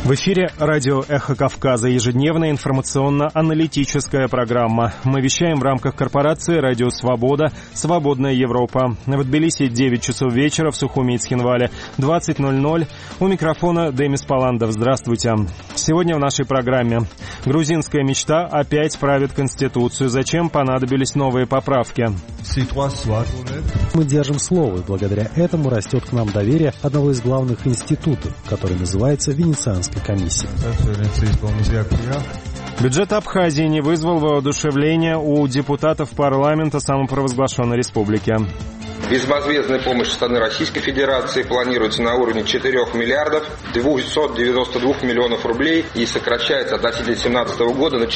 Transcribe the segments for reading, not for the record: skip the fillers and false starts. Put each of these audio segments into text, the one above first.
В эфире радио «Эхо Кавказа», ежедневная информационно-аналитическая программа. Мы вещаем в рамках корпорации «Радио Свобода», «Свободная Европа». В Тбилиси 9 часов вечера, в Сухуми и Цхинвале 20:00. У микрофона Демис Паландов. Здравствуйте. Сегодня в нашей программе. Грузинская мечта опять правит Конституцию. Зачем понадобились новые поправки? Мы держим слово, и благодаря этому растет к нам доверие одного из главных институтов, который называется Венецианской комиссии. Бюджет Абхазии не вызвал воодушевления у депутатов парламента самопровозглашенной республики. Безвозмездная помощь со стороны Российской Федерации планируется на уровне 4 миллиардов 292 миллионов рублей и сокращается относительно 2017 года на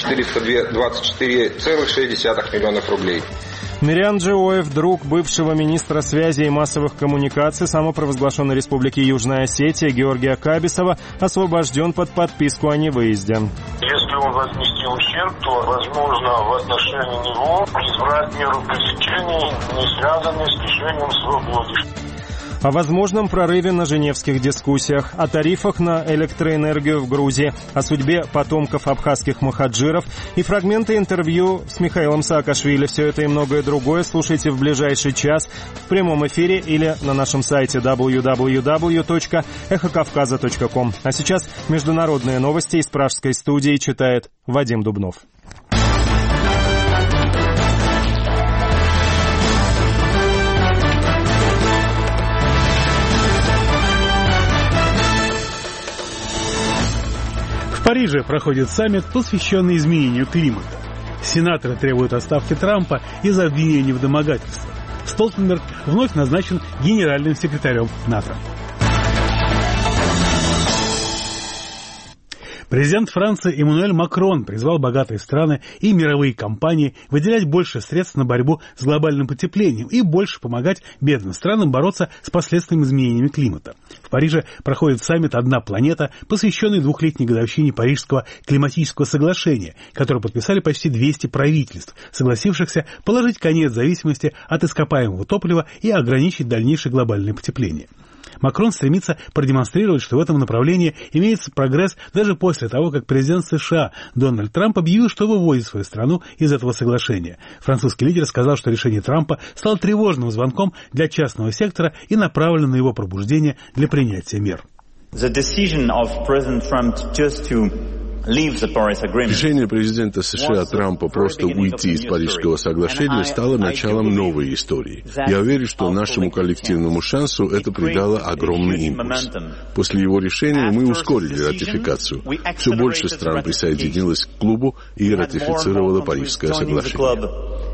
424,6 миллионов рублей. Мириан Джиоев, друг бывшего министра связи и массовых коммуникаций самопровозглашенной республики Южная Осетия Георгия Кабисова, освобожден под подписку о невыезде. Если он возместил ущерб, то возможно в отношении него избрать меру пресечения, не связанные с лишением свободы. О возможном прорыве на женевских дискуссиях, о тарифах на электроэнергию в Грузии, о судьбе потомков абхазских мухаджиров и фрагменты интервью с Михаилом Саакашвили. Все это и многое другое слушайте в ближайший час в прямом эфире или на нашем сайте www.эхокавказа.ком. А сейчас международные новости из пражской студии читает Вадим Дубнов. В Париже проходит саммит, посвященный изменению климата. Сенаторы требуют отставки Трампа из-за обвинений в домогательствах. Столтенберг вновь назначен генеральным секретарем НАТО. Президент Франции Эммануэль Макрон призвал богатые страны и мировые компании выделять больше средств на борьбу с глобальным потеплением и больше помогать бедным странам бороться с последствиями изменения климата. В Париже проходит саммит «Одна планета», посвященный 2-летней годовщине Парижского климатического соглашения, которое подписали почти 200 правительств, согласившихся положить конец зависимости от ископаемого топлива и ограничить дальнейшее глобальное потепление. Макрон стремится продемонстрировать, что в этом направлении имеется прогресс даже после того, как президент США Дональд Трамп объявил, что выводит свою страну из этого соглашения. Французский лидер сказал, что решение Трампа стало тревожным звонком для частного сектора и направлено на его пробуждение для принятия мер. Решение президента США Трампа просто уйти из Парижского соглашения стало началом новой истории. Я уверен, что нашему коллективному шансу это придало огромный импульс. После его решения мы ускорили ратификацию. Все больше стран присоединилось к клубу и ратифицировало Парижское соглашение.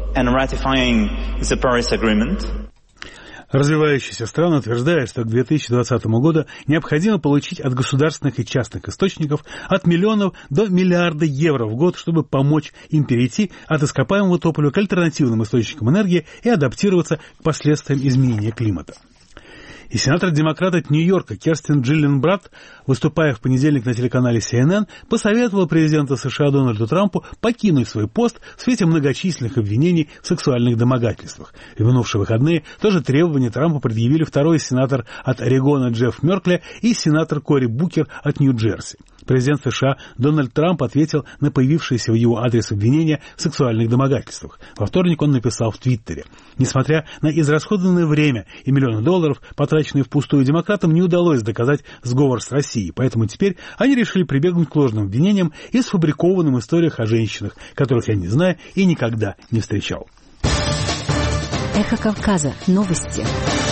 Развивающиеся страны утверждают, что к 2020 году необходимо получить от государственных и частных источников от миллионов до миллиарда евро в год, чтобы помочь им перейти от ископаемого топлива к альтернативным источникам энергии и адаптироваться к последствиям изменения климата. И сенатор-демократ от Нью-Йорка Керстен Джиллингбрад, выступая в понедельник на телеканале CNN, посоветовал президенту США Дональду Трампу покинуть свой пост в свете многочисленных обвинений в сексуальных домогательствах. В минувшие выходные тоже требования Трампа предъявили второй сенатор от Орегона Джефф Меркли и сенатор Кори Букер от Нью-Джерси. Президент США Дональд Трамп ответил на появившиеся в его адрес обвинения в сексуальных домогательствах. Во вторник он написал в Твиттере: «Несмотря на израсходованное время и миллионы долларов, потраченные впустую, демократам не удалось доказать сговор с Россией, поэтому теперь они решили прибегнуть к ложным обвинениям и сфабрикованным историях о женщинах, которых я не знаю и никогда не встречал». Эхо Кавказа. Новости.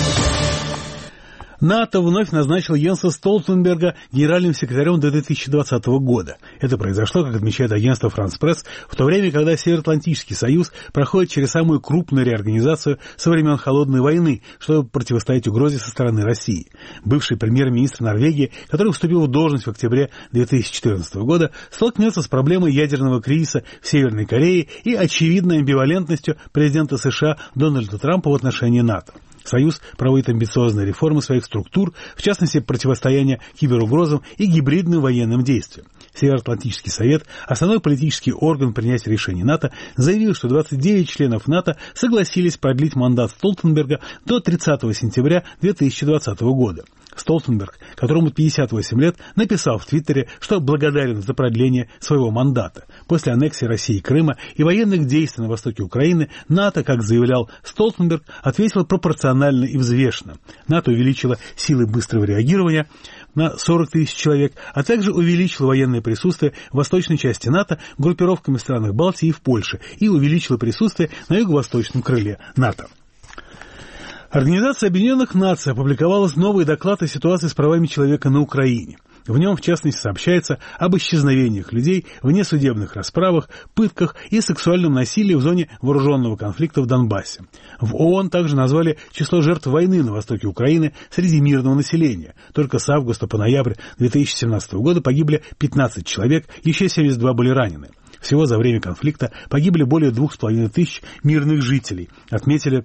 НАТО вновь назначил Йенса Столтенберга генеральным секретарем до 2020 года. Это произошло, как отмечает агентство «Франс Пресс», в то время, когда Североатлантический союз проходит через самую крупную реорганизацию со времен Холодной войны, чтобы противостоять угрозе со стороны России. Бывший премьер-министр Норвегии, который вступил в должность в октябре 2014 года, столкнется с проблемой ядерного кризиса в Северной Корее и очевидной амбивалентностью президента США Дональда Трампа в отношении НАТО. Союз проводит амбициозные реформы своих структур, в частности, противостояние киберугрозам и гибридным военным действиям. Североатлантический совет, основной политический орган принятия решений НАТО, заявил, что 29 членов НАТО согласились продлить мандат Столтенберга до 30 сентября 2020 года. Столтенберг, которому 58 лет, написал в Твиттере, что благодарен за продление своего мандата. После аннексии России Крыма и военных действий на востоке Украины НАТО, как заявлял Столтенберг, ответило пропорционально и взвешенно. НАТО увеличило силы быстрого реагирования на 40 тысяч человек, а также увеличило военное присутствие в восточной части НАТО группировками в странах Балтии и в Польше, и увеличило присутствие на юго-восточном крыле НАТО. Организация Объединенных Наций опубликовала новый доклад о ситуации с правами человека на Украине. В нем, в частности, сообщается об исчезновениях людей, внесудебных расправах, пытках и сексуальном насилии в зоне вооруженного конфликта в Донбассе. В ООН также назвали число жертв войны на востоке Украины среди мирного населения. Только с августа по ноябрь 2017 года погибли 15 человек, еще 72 были ранены. Всего за время конфликта погибли более 2500 мирных жителей, отметили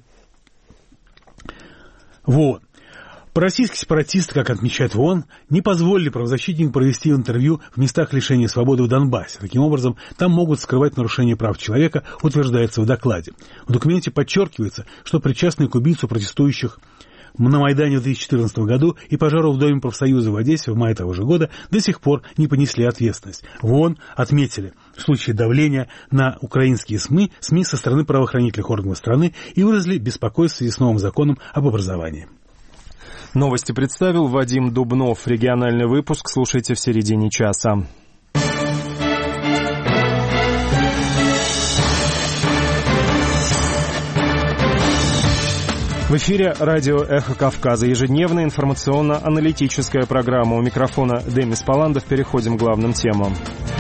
в ООН. Российские сепаратисты, как отмечают в ООН, не позволили правозащитникам провести интервью в местах лишения свободы в Донбассе. Таким образом, там могут скрывать нарушения прав человека, утверждается в докладе. В документе подчеркивается, что причастные к убийству протестующих на Майдане в 2014 году и пожару в Доме профсоюза в Одессе в мае того же года до сих пор не понесли ответственность. В ООН отметили в случае давления на украинские СМИ со стороны правоохранительных органов страны и выразили беспокойство в связи с новым законом об образовании. Новости представил Вадим Дубнов. Региональный выпуск слушайте в середине часа. В эфире радио «Эхо Кавказа». Ежедневная информационно-аналитическая программа. У микрофона Демис Паландов. Переходим к главным темам.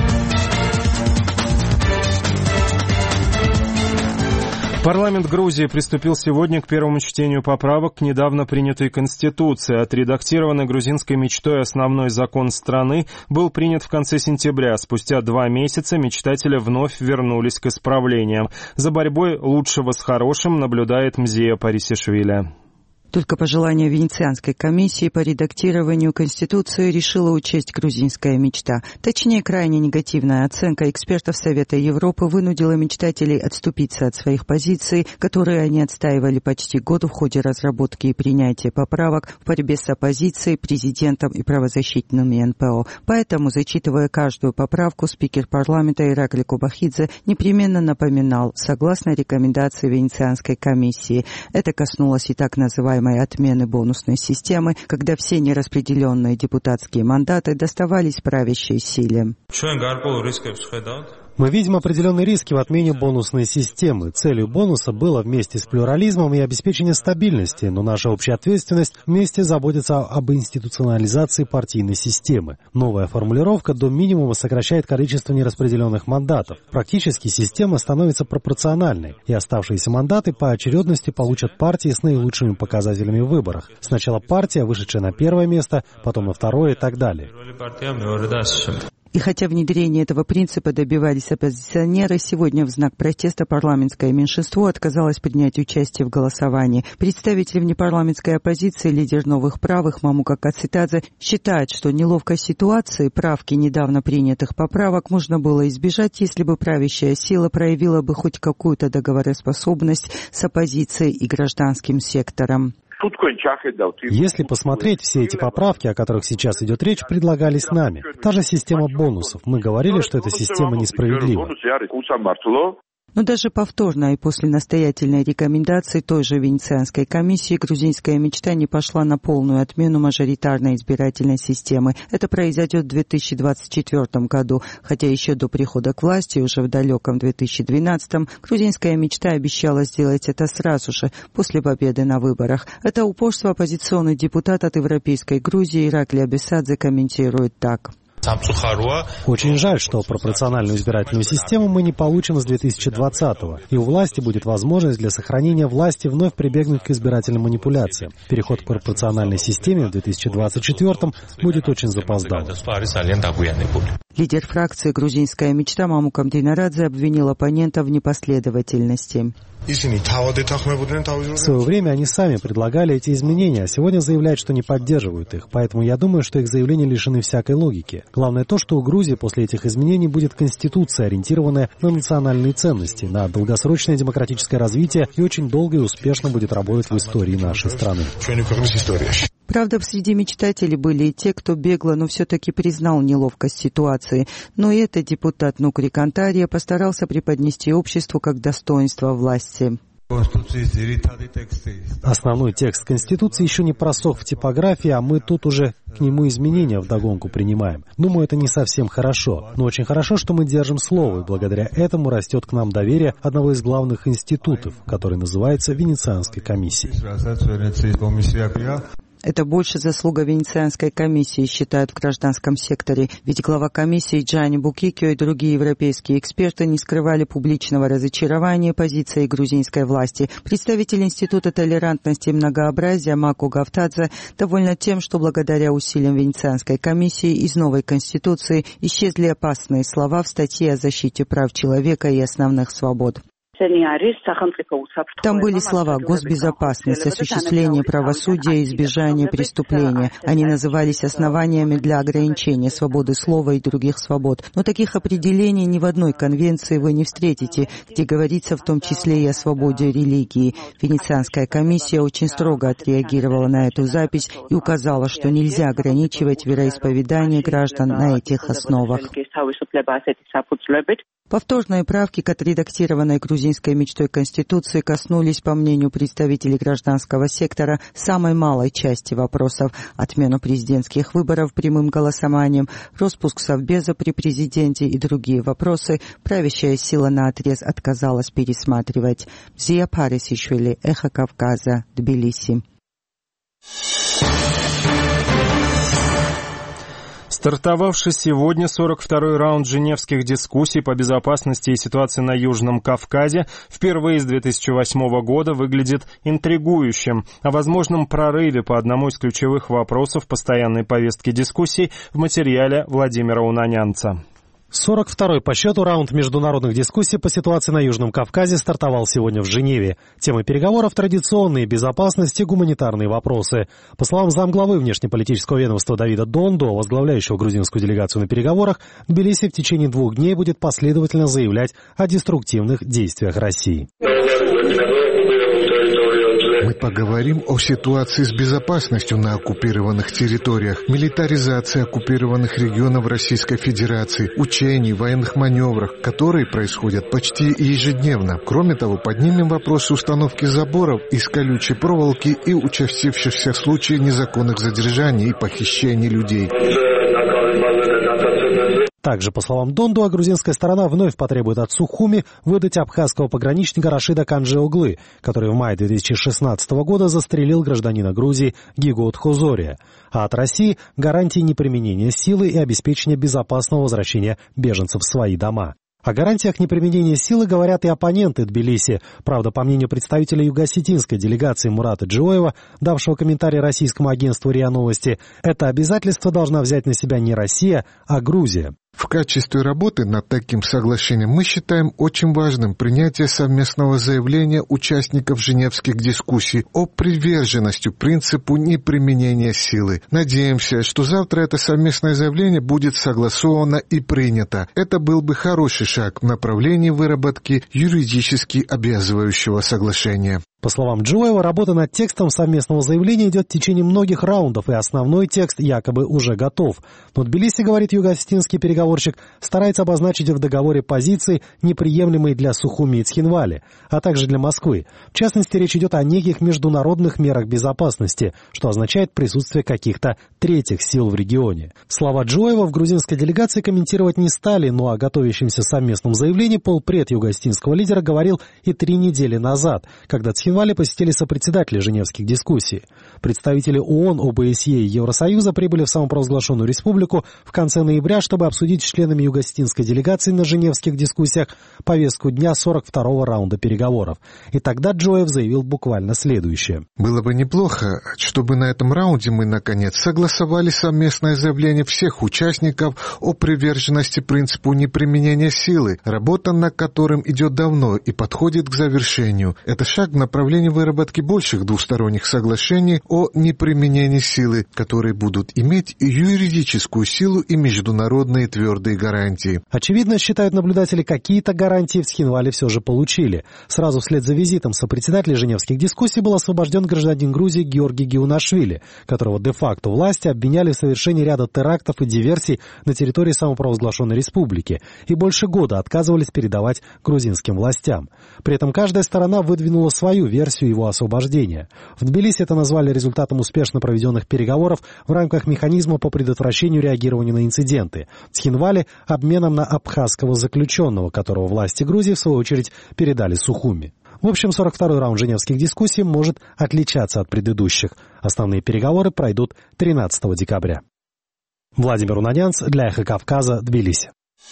Парламент Грузии приступил сегодня к первому чтению поправок к недавно принятой Конституции. Отредактированный грузинской мечтой основной закон страны был принят в конце сентября. Спустя 2 месяца мечтатели вновь вернулись к исправлениям. За борьбой лучшего с хорошим наблюдает Мзия Парисишвили. Только по желанию Венецианской комиссии по редактированию Конституции решила учесть грузинская мечта. Точнее, крайне негативная оценка экспертов Совета Европы вынудила мечтателей отступиться от своих позиций, которые они отстаивали почти год в ходе разработки и принятия поправок в борьбе с оппозицией, президентом и правозащитными НПО. Поэтому, зачитывая каждую поправку, спикер парламента Иракли Кубахидзе непременно напоминал, согласно рекомендации Венецианской комиссии, это коснулось и так называемой отмены бонусной системы, когда все нераспределенные депутатские мандаты доставались правящей силе. Мы видим определенные риски в отмене бонусной системы. Целью бонуса было вместе с плюрализмом и обеспечение стабильности, но наша общая ответственность вместе заботиться об институционализации партийной системы. Новая формулировка до минимума сокращает количество нераспределенных мандатов. Практически система становится пропорциональной, и оставшиеся мандаты по очередности получат партии с наилучшими показателями в выборах. Сначала партия, вышедшая на первое место, потом на второе и так далее. И хотя внедрение этого принципа добивались оппозиционеры, сегодня в знак протеста парламентское меньшинство отказалось принять участие в голосовании. Представитель внепарламентской оппозиции, лидер Новых правых Мамука Кацитадзе, считает, что неловкой ситуации правки недавно принятых поправок можно было избежать, если бы правящая сила проявила бы хоть какую-то договороспособность с оппозицией и гражданским сектором. Если посмотреть, все эти поправки, о которых сейчас идет речь, предлагались нами. Та же система бонусов. Мы говорили, что эта система несправедлива. Но даже повторно и после настоятельной рекомендации той же Венецианской комиссии грузинская мечта не пошла на полную отмену мажоритарной избирательной системы. Это произойдет в 2024 году, хотя еще до прихода к власти, уже в далеком 2012-м, грузинская мечта обещала сделать это сразу же, после победы на выборах. Это упорство оппозиционный депутат от Европейской Грузии Иракли Абесадзе комментирует так. Очень жаль, что пропорциональную избирательную систему мы не получим с 2020-го, и у власти будет возможность для сохранения власти вновь прибегнуть к избирательным манипуляциям. Переход к пропорциональной системе в 2024-м будет очень запоздалым. Лидер фракции «Грузинская мечта» Мамука Мдинарадзе обвинил оппонента в непоследовательности. В свое время они сами предлагали эти изменения, а сегодня заявляют, что не поддерживают их. Поэтому я думаю, что их заявления лишены всякой логики. Главное то, что у Грузии после этих изменений будет конституция, ориентированная на национальные ценности, на долгосрочное демократическое развитие и очень долго и успешно будет работать в истории нашей страны. Правда, среди мечтателей были и те, кто бегло, но все-таки признал неловкость ситуации. Но и этот депутат Нукри Кантария постарался преподнести обществу как достоинство власти. Основной текст Конституции еще не просох в типографии, а мы тут уже к нему изменения вдогонку принимаем. Думаю, это не совсем хорошо. Но очень хорошо, что мы держим слово, и благодаря этому растет к нам доверие одного из главных институтов, который называется Венецианской комиссией. Это больше заслуга Венецианской комиссии, считают в гражданском секторе. Ведь глава комиссии Джанни Букикио и другие европейские эксперты не скрывали публичного разочарования позицией грузинской власти. Представитель Института толерантности и многообразия Маку Гафтадзе довольна тем, что благодаря усилиям Венецианской комиссии из новой Конституции исчезли опасные слова в статье о защите прав человека и основных свобод. Там были слова «госбезопасность», «осуществление правосудия» и «избежание преступления». Они назывались основаниями для ограничения свободы слова и других свобод. Но таких определений ни в одной конвенции вы не встретите, где говорится в том числе и о свободе религии. Венецианская комиссия очень строго отреагировала на эту запись и указала, что нельзя ограничивать вероисповедание граждан на этих основах. Повторные правки к отредактированной грузинской мечтой Конституции коснулись, по мнению представителей гражданского сектора, самой малой части вопросов: отмену президентских выборов прямым голосованием, распуск Совбеза при президенте и другие вопросы. Правящая сила наотрез отказалась пересматривать. Зия Парисишвили, Эхо Кавказа, Тбилиси. Стартовавший сегодня 42-й раунд женевских дискуссий по безопасности и ситуации на Южном Кавказе впервые с 2008 года выглядит интригующим. О возможном прорыве по одному из ключевых вопросов постоянной повестки дискуссий в материале Владимира Унанянца. 42-й по счету раунд международных дискуссий по ситуации на Южном Кавказе стартовал сегодня в Женеве. Темы переговоров традиционные: безопасность и гуманитарные вопросы. По словам замглавы внешнеполитического ведомства Давида Дондо, возглавляющего грузинскую делегацию на переговорах, Тбилиси в течение 2 дней будет последовательно заявлять о деструктивных действиях России. Мы поговорим о ситуации с безопасностью на оккупированных территориях, милитаризации оккупированных регионов Российской Федерации, учений, военных маневрах, которые происходят почти ежедневно. Кроме того, поднимем вопросы установки заборов из колючей проволоки и участившихся случаев незаконных задержаний и похищений людей. Также, по словам Дондо, грузинская сторона вновь потребует от Сухуми выдать абхазского пограничника Рашида Канджи-Оглы, который в мае 2016 года застрелил гражданина Грузии Гигу Тхозория, а от России гарантии неприменения силы и обеспечения безопасного возвращения беженцев в свои дома. О гарантиях неприменения силы говорят и оппоненты Тбилиси. Правда, по мнению представителя юго-осетинской делегации Мурата Джоева, давшего комментарий российскому агентству РИА Новости, это обязательство должна взять на себя не Россия, а Грузия. В качестве работы над таким соглашением мы считаем очень важным принятие совместного заявления участников женевских дискуссий о приверженности принципу неприменения силы. Надеемся, что завтра это совместное заявление будет согласовано и принято. Это был бы хороший шаг в направлении выработки юридически обязывающего соглашения. По словам Джоева, работа над текстом совместного заявления идет в течение многих раундов, и основной текст якобы уже готов. Но Тбилиси, говорит юго-осетинский переговорщик, старается обозначить в договоре позиции, неприемлемые для Сухуми и Цхинвали, а также для Москвы. В частности, речь идет о неких международных мерах безопасности, что означает присутствие каких-то третьих сил в регионе. Слова Джоева в грузинской делегации комментировать не стали, но о готовящемся совместном заявлении полпред юго-осетинского лидера говорил и 3 недели назад, когда Цхинвали посетили сопредседатели женевских дискуссий. Представители ООН, ОБСЕ и Евросоюза прибыли в самопровозглашенную республику в конце ноября, чтобы обсудить с членами юго-осетинской делегации на женевских дискуссиях повестку дня 42-го раунда переговоров. И тогда Джоев заявил буквально следующее. Было бы неплохо, чтобы на этом раунде мы, наконец, согласовали совместное заявление всех участников о приверженности принципу неприменения силы, работа над которым идет давно и подходит к завершению. Это шаг в направлении направлении выработки больших двусторонних соглашений о неприменении силы, которые будут иметь и юридическую силу, и международные твердые гарантии. Очевидно, считают наблюдатели, какие-то гарантии в Цхинвале все же получили. Сразу вслед за визитом сопредседателя женевских дискуссий был освобожден гражданин Грузии Георгий Геунашвили, которого де-факто власти обвиняли в совершении ряда терактов и диверсий на территории самопровозглашенной республики и больше года отказывались передавать грузинским властям. При этом каждая сторона выдвинула свою версию его освобождения. В Тбилиси это назвали результатом успешно проведенных переговоров в рамках механизма по предотвращению реагирования на инциденты. В Цхинвале — обменом на абхазского заключенного, которого власти Грузии, в свою очередь, передали Сухуми. В общем, 42-й раунд женевских дискуссий может отличаться от предыдущих. Основные переговоры пройдут 13 декабря. Владимир Унанянц для «Эхо Кавказа», Тбилиси.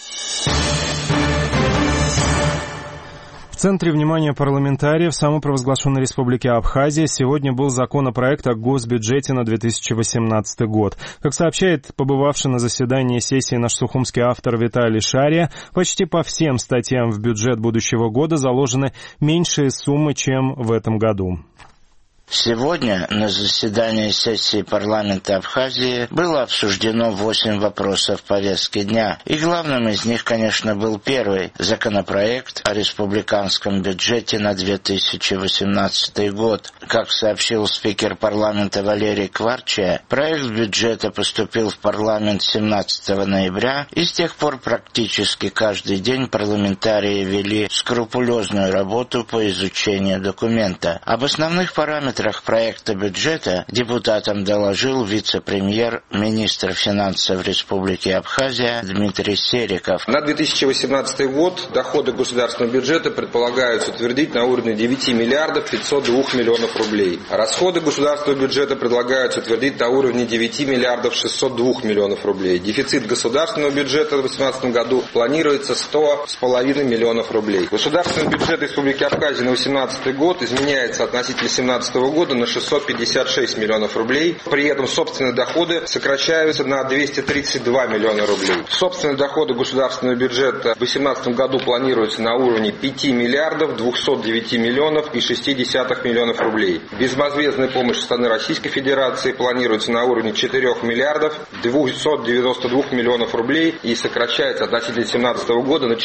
В центре внимания парламентариев самопровозглашенной республики Абхазия сегодня был законопроект о госбюджете на 2018 год. Как сообщает побывавший на заседании сессии наш сухумский автор Виталий Шария, почти по всем статьям в бюджет будущего года заложены меньшие суммы, чем в этом году. Сегодня на заседании сессии парламента Абхазии было обсуждено 8 вопросов повестки дня. И главным из них, конечно, был первый законопроект о республиканском бюджете на 2018 год. Как сообщил спикер парламента Валерий Кварча, проект бюджета поступил в парламент 17 ноября, и с тех пор практически каждый день парламентарии вели скрупулезную работу по изучению документа. Об основных параметрах проекта бюджета депутатам доложил вице-премьер, министр финансов Республики Абхазия Дмитрий Сериков. На 2018 год доходы государственного бюджета предполагается утвердить на уровне 9 миллиардов 502 миллионов рублей. Расходы государственного бюджета предлагается утвердить на уровне 9 миллиардов 602 миллионов рублей. Дефицит государственного бюджета в 2018 году планируется 100,5 миллионов рублей. Государственный бюджет Республики Абхазия на 2018 год изменяется относительно 2017 года на 656 миллионов рублей. При этом собственные доходы сокращаются на 232 миллиона рублей. Собственные доходы государственного бюджета в 2018 году планируются на уровне 5 миллиардов 209 миллионов и 60 миллионов рублей. Безвозмездная помощь со стороны Российской Федерации планируется на уровне 4 миллиардов 292 миллионов рублей и сокращается относительно 2017 года на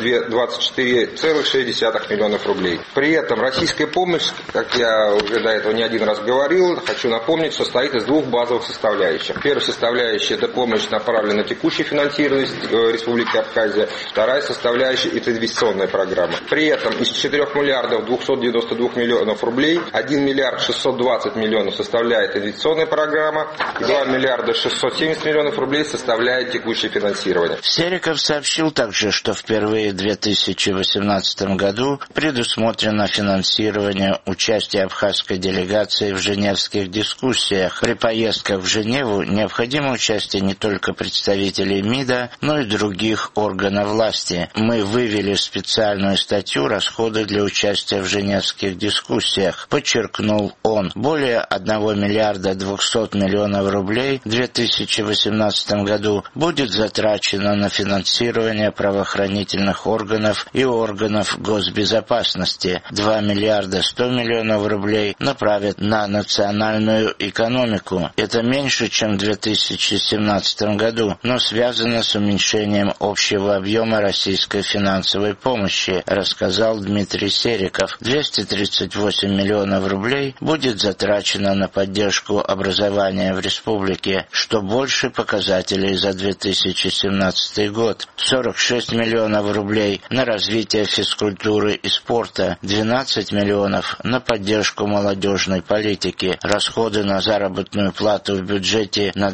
424,6 миллионов рублей. При этом российская помощь, как я уже до этого не один раз говорил, хочу напомнить, состоит из двух базовых составляющих. Первая составляющая – это помощь, направленная на текущее финансирование Республики Абхазия. Вторая составляющая – это инвестиционная программа. При этом из 4 миллиардов 292 миллионов рублей 1 миллиард 620 миллионов составляет инвестиционная программа, и 2 миллиарда 670 миллионов рублей составляет текущее финансирование. Сериков сообщил также, что впервые в 2018 году предусмотрено финансирование участия абхазской делегации в женевских дискуссиях. При поездках в Женеву необходимо участие не только представителей МИДа, но и других органов власти. Мы вывели специальную статью «Расходы для участия в женевских дискуссиях», подчеркнул он. Более 1 миллиарда 200 миллионов рублей в 2018 году будет затрачено на финансирование правоохранительных органов и органов госбезопасности. 2 миллиарда 100 миллионов рублей направят на национальную экономику. Это меньше, чем в 2017 году, но связано с уменьшением общего объема российской финансовой помощи, рассказал Дмитрий Сериков. 238 миллионов рублей будет затрачено на поддержку образования в республике, что больше показателей за 2017 год. 46 миллионов рублей на развитие физкультуры и спорта, 12 миллионов на поддержку молодежной политики. Расходы на заработную плату в бюджете на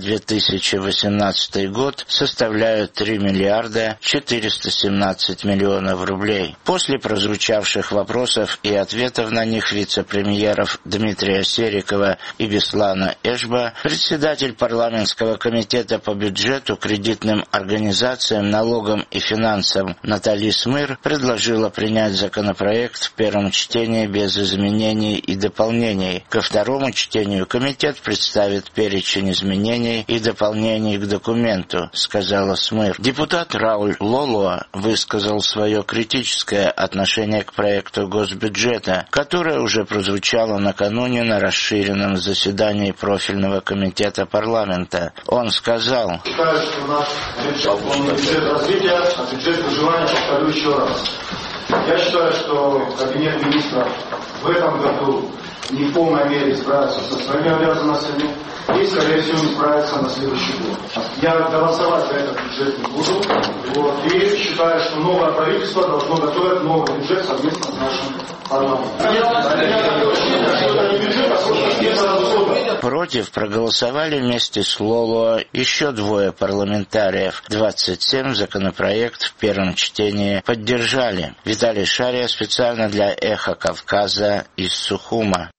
2018 год составляют 3 миллиарда 417 миллионов рублей. После прозвучавших вопросов и ответов на них вице-премьеров Дмитрия Серикова и Беслана Эшба, председатель парламентского комитета по бюджету, кредитным организациям, налогам и финансам Наталья Смыр предложила принять законопроект в первом чтении без изменений и дополнений. дополнений. Ко второму чтению комитет представит перечень изменений и дополнений к документу, сказала СМИР. Депутат Рауль Лолуа высказал свое критическое отношение к проекту госбюджета, которое уже прозвучало накануне на расширенном заседании профильного комитета парламента. Он сказал: считаю, что наш бюджет развития, а бюджет выживания, повторю еще раз. Я считаю, что кабинет министров в этом году не в полной мере справится со своими обязанностями и, скорее всего, не справится на следующий год. Я голосовать за этот бюджет не буду. И считаю, что новое правительство должно готовить новый бюджет совместно с нашим парламентом. Против проголосовали вместе с Лолуа еще двое парламентариев. 27 законопроект в первом чтении поддержали. Виталий Шария специально для «Эхо Кавказа» из Сухума.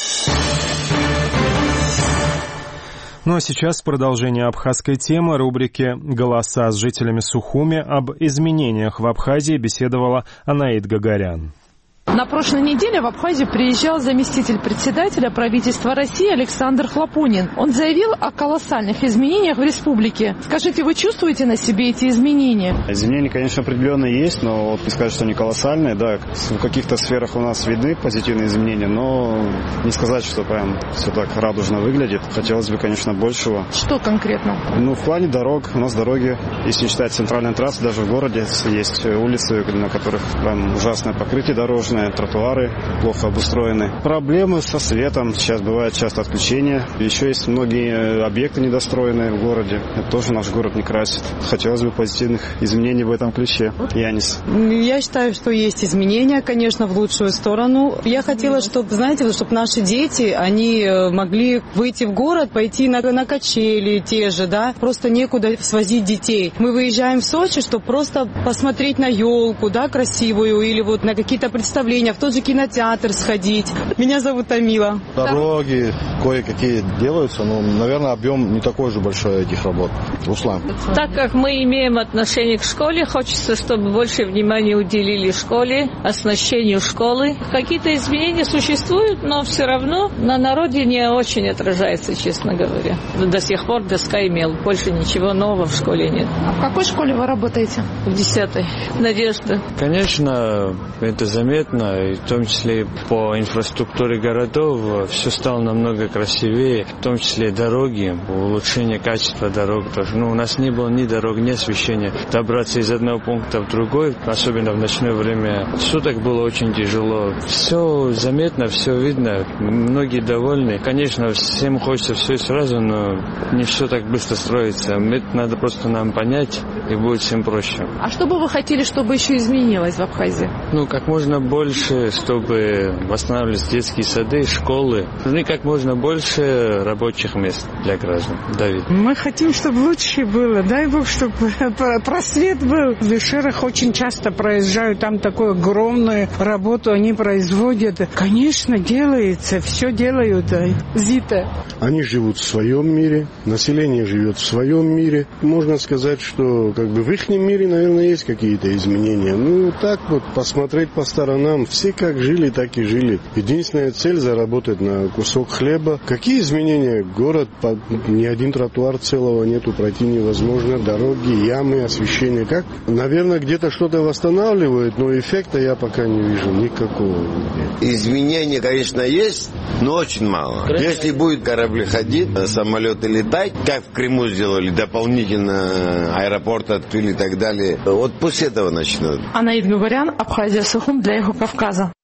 Ну а сейчас продолжение абхазской темы рубрики «Голоса» с жителями Сухуми. Об изменениях в Абхазии беседовала Анаит Гагарян. На прошлой неделе в Абхазию приезжал заместитель председателя правительства России Александр Хлопунин. Он заявил о колоссальных изменениях в республике. Скажите, вы чувствуете на себе эти изменения? Изменения, конечно, определенные есть, но вот не сказать, что они колоссальные. Да, в каких-то сферах у нас видны позитивные изменения, но не сказать, что прям все так радужно выглядит. Хотелось бы, конечно, большего. Что конкретно? Ну, в плане дорог. У нас дороги, если не считать центральной трассы, даже в городе есть улицы, на которых прям ужасное покрытие дорожное. Тротуары плохо обустроены. Проблемы со светом. Сейчас бывает часто отключения. Еще есть многие объекты недостроенные в городе. Это тоже наш город не красит. Хотелось бы позитивных изменений в этом ключе. Янис. Я считаю, что есть изменения, конечно, в лучшую сторону. Я хотела, чтобы наши дети, они могли выйти в город, пойти на качели те же, да. Просто некуда свозить детей. Мы выезжаем в Сочи, чтобы просто посмотреть на елку, да, красивую, или вот на какие-то представления, в тот же кинотеатр сходить. Меня зовут Тамила. Дороги кое-какие делаются, но, наверное, объем не такой же большой этих работ. Руслан. Так как мы имеем отношение к школе, хочется, чтобы больше внимания уделили школе, оснащению школы. Какие-то изменения существуют, но все равно на народе не очень отражается, честно говоря. До сих пор доска и мел. Больше ничего нового в школе нет. А в какой школе вы работаете? В 10-й. Надежда. Конечно, это заметно, и в том числе по инфраструктуре городов все стало намного красивее, в том числе дороги, улучшение качества дорог тоже. У нас не было ни дорог, ни освещения. Добраться из одного пункта в другой, особенно в ночное время суток, было очень тяжело. Все заметно, все видно, многие довольны. Конечно, всем хочется все и сразу, но не все так быстро строится. Это надо просто нам понять, и будет всем проще. А что бы вы хотели, чтобы еще изменилось в Абхазии? Как можно больше, чтобы восстанавливались детские сады, школы. Нужны как можно больше рабочих мест для граждан. Давид. Мы хотим, чтобы лучше было. Дай Бог, чтобы просвет был. В Ишерах очень часто проезжаю, там такую огромную работу они производят. Конечно, делается, все делают. Зита. Они живут в своем мире, население живет в своем мире. Можно сказать, что в их мире, наверное, есть какие-то изменения. Так вот, посмотреть по сторонам, все как жили, так и жили. Единственная цель — заработать на кусок хлеба. Какие изменения? Город, ни один тротуар целого нету, пройти невозможно. Дороги, ямы, освещение. Как? Наверное, где-то что-то восстанавливают, но эффекта я пока не вижу никакого. Изменения, конечно, есть, но очень мало. Если будет корабли ходить, самолеты летать, как в Крыму сделали, дополнительно аэропорт открыли и так далее, вот пусть этого начнут. Анаит Гагарян, Абхазия, Сухум для «Эхо Кавказа».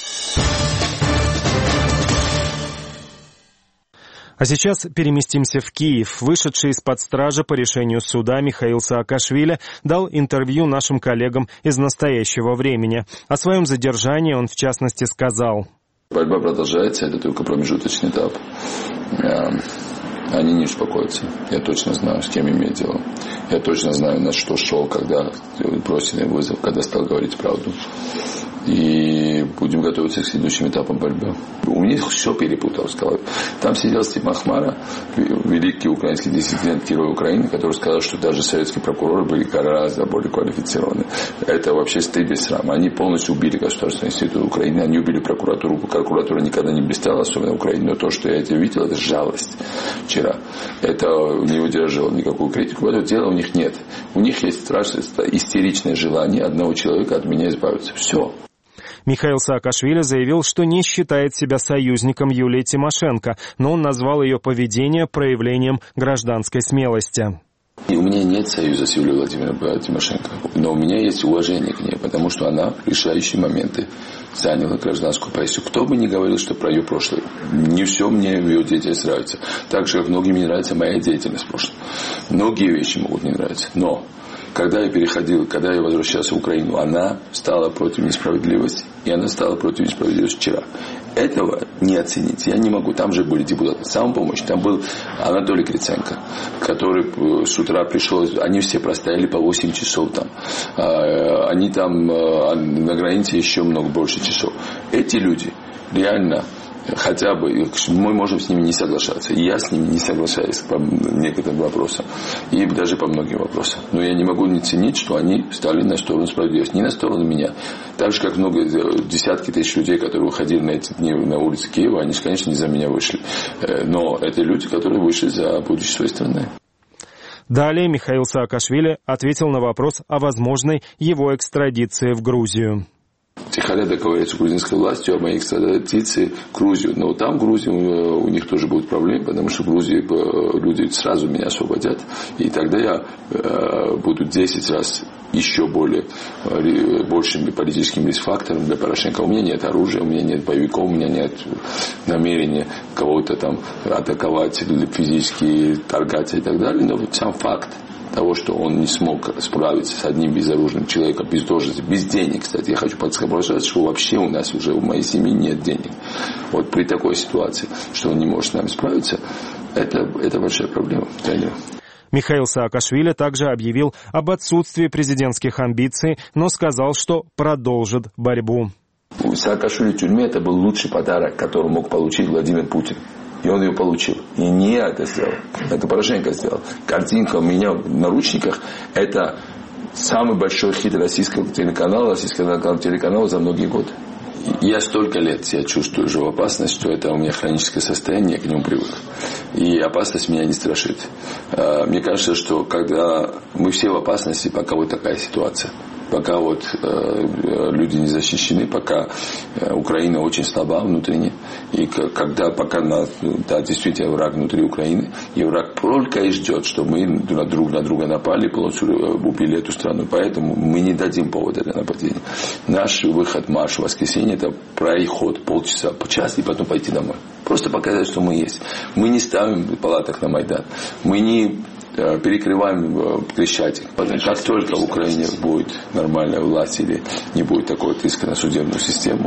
А сейчас переместимся в Киев. Вышедший из-под стражи по решению суда Михаил Саакашвили дал интервью нашим коллегам из «Настоящего времени». О своем задержании он, в частности, сказал: «Борьба продолжается, это только промежуточный этап. Они не успокоятся. Я точно знаю, с кем имею дело. Я точно знаю, на что шел, когда бросили вызов, когда стал говорить правду. И будем готовиться к следующим этапам борьбы. У них все перепутал, сказал. Там сидел Стив Махмара, великий украинский диссидент, герой Украины, который сказал, что даже советские прокуроры были гораздо более квалифицированы. Это вообще стыд и срам. Они полностью убили Государственный институт Украины, они убили прокуратуру. Прокуратура никогда не блистала, особенно в Украине. Но то, что я это видел, это жалость вчера. Это не выдержало никакую критику. Это дела у них нет. У них есть страшное истеричное желание одного человека от меня избавиться. Все. Михаил Саакашвили заявил, что не считает себя союзником Юлии Тимошенко, но он назвал ее поведение проявлением гражданской смелости. И у меня нет союза с Юлией Владимировной Тимошенко, но у меня есть уважение к ней, потому что она в решающие моменты заняла гражданскую позицию. Кто бы ни говорил, что про ее прошлое. Не все мне в ее деятельности нравится. Так же, как многим не нравится моя деятельность в прошлом. Многие вещи могут не нравиться. Но когда я возвращался в Украину, она стала против несправедливости, и она стала против несправедливости вчера. Этого не оценить я не могу. Там же были депутаты самопомощи. Там был Анатолий Гриценко, который с утра пришел. Они все простояли по 8 часов там. Они там на границе еще много больше часов. Эти люди реально... Хотя бы мы можем с ними не соглашаться. И я с ними не соглашаюсь по некоторым вопросам. И даже по многим вопросам. Но я не могу не ценить, что они стали на сторону справедливости. Не на сторону меня. Так же, как десятки тысяч людей, которые выходили на эти дни на улицы Киева, они, конечно, не за меня вышли. Но это люди, которые вышли за будущее своей страны. Далее Михаил Саакашвили ответил на вопрос о возможной его экстрадиции в Грузию. Хотят договориться с грузинской властью о моей экстрадиции в Грузию. Но там в Грузии у них тоже будут проблемы, потому что в Грузии люди сразу меня освободят. И тогда я буду 10 раз еще большим политическим риск-фактором для Порошенко. У меня нет оружия, у меня нет боевиков, у меня нет намерения кого-то там атаковать, физически торгаться и так далее. Но вот сам факт того, что он не смог справиться с одним безоружным человеком, без должности, без денег. Кстати, я хочу подсказать, что вообще у нас уже в моей семье нет денег. Вот при такой ситуации, что он не может с нами справиться, это большая проблема. Михаил Саакашвили также объявил об отсутствии президентских амбиций, но сказал, что продолжит борьбу. Саакашвили в тюрьме — это был лучший подарок, который мог получить Владимир Путин. И он ее получил. И не я это сделал. Это Порошенко сделал. Картинка у меня в наручниках — это самый большой хит российского телеканала за многие годы. Я столько лет себя чувствую уже в опасности, что это у меня хроническое состояние, я к нему привык. И опасность меня не страшит. Мне кажется, что когда мы все в опасности, пока вот такая ситуация. Пока вот люди не защищены, пока Украина очень слаба внутренне, и пока действительно враг внутри Украины, и враг только и ждет, что мы друг на друга напали, убили эту страну. Поэтому мы не дадим повода для нападения. Наш выход, марш в воскресенье — это проход полчаса, час, и потом пойти домой. Просто показать, что мы есть. Мы не ставим палаток на Майдан. Мы не перекрываем Крещатик. Как только в Украине будет нормальная власть или не будет такого риска на судебную систему,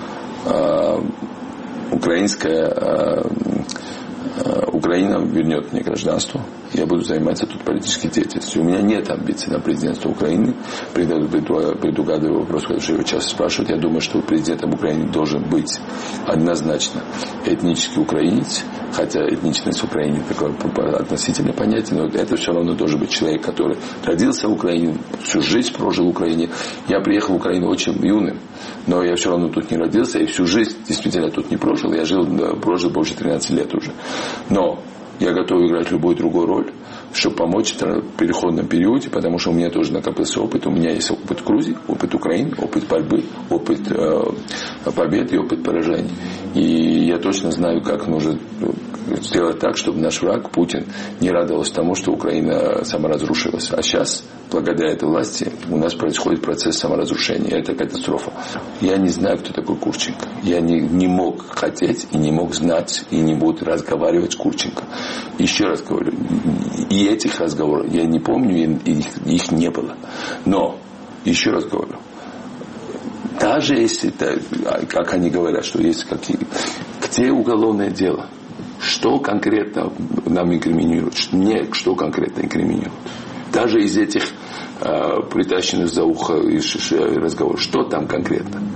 Украина вернет мне гражданство. Я буду заниматься тут политической деятельностью. У меня нет амбиций на президентство Украины. Предугадываю вопрос, который вы часто спрашиваете. Я думаю, что президентом Украины должен быть однозначно этнический украинец. Хотя этничность в Украине такое относительное понятие, но это все равно должен быть человек, который родился в Украине, всю жизнь прожил в Украине. Я приехал в Украину очень юным, но я все равно тут не родился, и всю жизнь действительно тут не прожил. Я прожил больше 13 лет уже. Но я готов играть любую другую роль, чтобы помочь в переходном периоде, потому что у меня тоже накопился опыт. У меня есть опыт Грузии, опыт Украины, опыт борьбы, опыт побед и опыт поражений. И я точно знаю, как нужно сделать так, чтобы наш враг, Путин, не радовался тому, что Украина саморазрушилась. А сейчас, благодаря этой власти, у нас происходит процесс саморазрушения. Это катастрофа. Я не знаю, кто такой Курченко. Я не мог хотеть и не мог знать, и не буду разговаривать с Курченко. Еще раз говорю, и этих разговоров я не помню, их не было. Но, еще раз говорю, даже если, как они говорят, что есть где уголовное дело, что конкретно нам инкриминируют, мне что конкретно инкриминируют. Даже из этих притащенных за ухо разговоров, что там конкретно.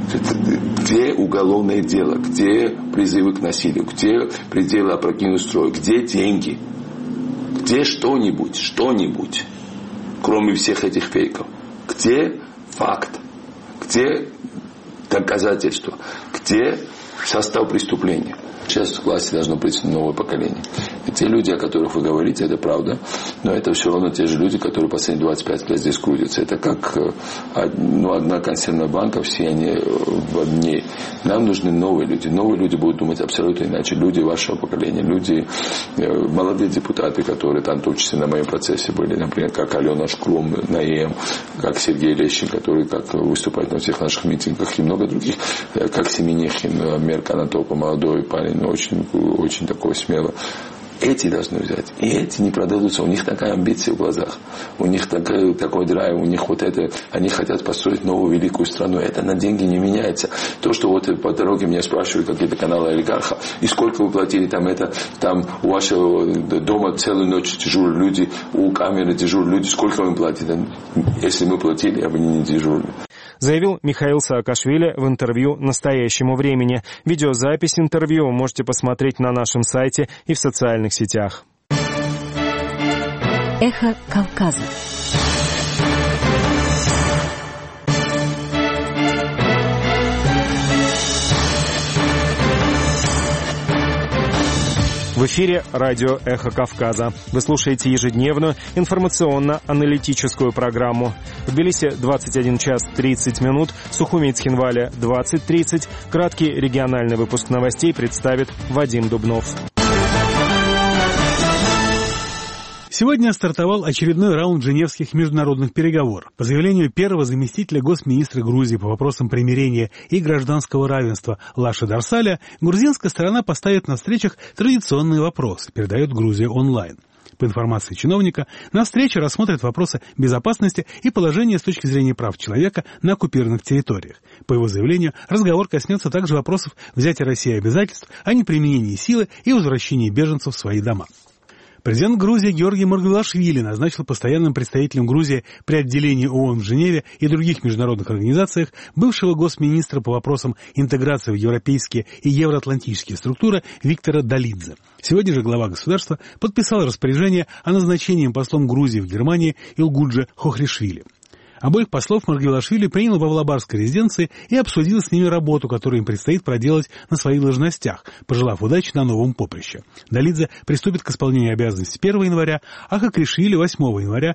Где уголовное дело? Где призывы к насилию? Где пределы опрокинуть строй? Где деньги? Где что-нибудь, кроме всех этих фейков? Где факт? Где доказательства? Где состав преступления? Сейчас к власти должно прийти новое поколение. И те люди, о которых вы говорите, это правда, но это все равно те же люди, которые последние 25 лет здесь крутятся. Это как одна консервная банка, все они в одни. Нам нужны новые люди. Новые люди будут думать абсолютно иначе. Люди вашего поколения, люди, молодые депутаты, которые там в том числе на моем процессе были, например, как Алена Шкрум, Наем, как Сергей Лещин, который как выступает на всех наших митингах, и много других, как Семенихин, Мерк Анатопа, молодой парень, очень такой смело. Эти должны взять. И эти не продадутся. У них такая амбиция в глазах. У них такой драйв. У них вот это. Они хотят построить новую великую страну. Это на деньги не меняется. То, что вот по дороге меня спрашивают какие-то каналы олигарха. И сколько вы платили там это. Там у вашего дома целую ночь дежурят люди. У камеры дежурят люди. Сколько вы платите? Если мы платили, я бы не дежурили. Заявил Михаил Саакашвили в интервью «Настоящему времени». Видеозапись интервью можете посмотреть на нашем сайте и в социальных сетях. Эхо Кавказа. В эфире радио «Эхо Кавказа». Вы слушаете ежедневную информационно-аналитическую программу. В Тбилиси 21 час 30 минут, Сухуми и Цхинвале 20:30. Краткий региональный выпуск новостей представит Вадим Дубнов. Сегодня стартовал очередной раунд женевских международных переговоров. По заявлению первого заместителя госминистра Грузии по вопросам примирения и гражданского равенства Лаши Дарсаля, грузинская сторона поставит на встречах традиционные вопросы, передает Грузия онлайн. По информации чиновника, на встрече рассмотрят вопросы безопасности и положения с точки зрения прав человека на оккупированных территориях. По его заявлению, разговор коснется также вопросов взятия Россией обязательств о неприменении силы и возвращении беженцев в свои дома. Президент Грузии Георгий Маргвелашвили назначил постоянным представителем Грузии при отделении ООН в Женеве и других международных организациях бывшего госминистра по вопросам интеграции в европейские и евроатлантические структуры Виктора Долидзе. Сегодня же глава государства подписал распоряжение о назначении послом Грузии в Германии Илгуджи Хохришвили. Обоих послов Маргвелашвили принял во Влабарской резиденции и обсудил с ними работу, которую им предстоит проделать на своих должностях, пожелав удачи на новом поприще. Долидзе приступит к исполнению обязанностей 1 января, а Хохришвили 8 января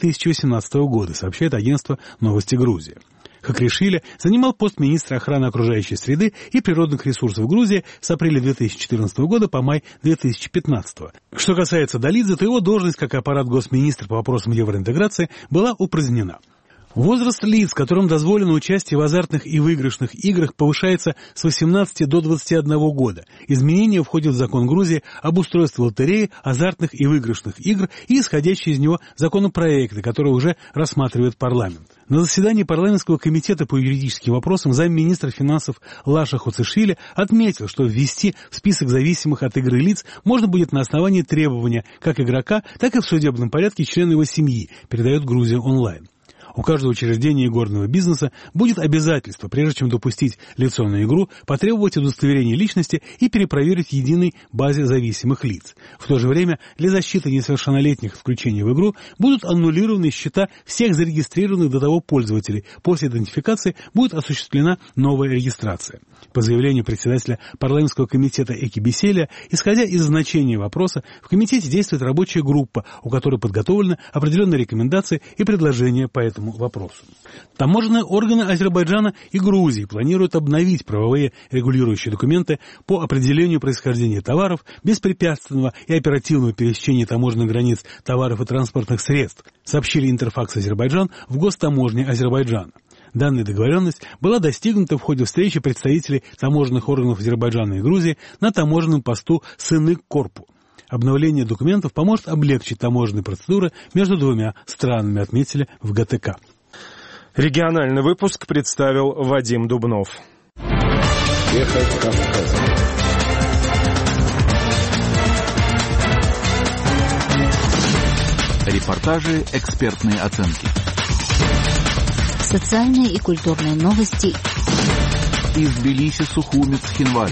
2018 года, сообщает агентство «Новости Грузии». Хохришвили занимал пост министра охраны окружающей среды и природных ресурсов Грузии с апреля 2014 года по май 2015. Что касается Долидзе, то его должность как аппарат госминистра по вопросам евроинтеграции была упразднена. Возраст лиц, которым дозволено участие в азартных и выигрышных играх, повышается с 18 до 21 года. Изменения входят в закон Грузии об устройстве лотереи, азартных и выигрышных игр и исходящие из него законопроекты, которые уже рассматривает парламент. На заседании парламентского комитета по юридическим вопросам замминистра финансов Лаша Хоцишвили отметил, что ввести в список зависимых от игры лиц можно будет на основании требования как игрока, так и в судебном порядке члена его семьи, передает Грузия онлайн. У каждого учреждения игорного бизнеса будет обязательство, прежде чем допустить лицо на игру, потребовать удостоверения личности и перепроверить в единой базе зависимых лиц. В то же время для защиты несовершеннолетних включения в игру будут аннулированы счета всех зарегистрированных до того пользователей. После идентификации будет осуществлена новая регистрация. По заявлению председателя парламентского комитета Эки Беселия, исходя из значения вопроса, в комитете действует рабочая группа, у которой подготовлены определенные рекомендации и предложения по этому вопросу. Таможенные органы Азербайджана и Грузии планируют обновить правовые регулирующие документы по определению происхождения товаров, беспрепятственного и оперативного пересечения таможенных границ товаров и транспортных средств, сообщили Интерфакс Азербайджан в Гостаможне Азербайджана. Данная договоренность была достигнута в ходе встречи представителей таможенных органов Азербайджана и Грузии на таможенном посту Сынык-Корпу. Обновление документов поможет облегчить таможенные процедуры между двумя странами, отметили в ГТК. Региональный выпуск представил Вадим Дубнов. Эхо Кавказа. Репортажи, экспертные оценки. Социальные и культурные новости. из Тбилиси, Сухуми, Цхинваль.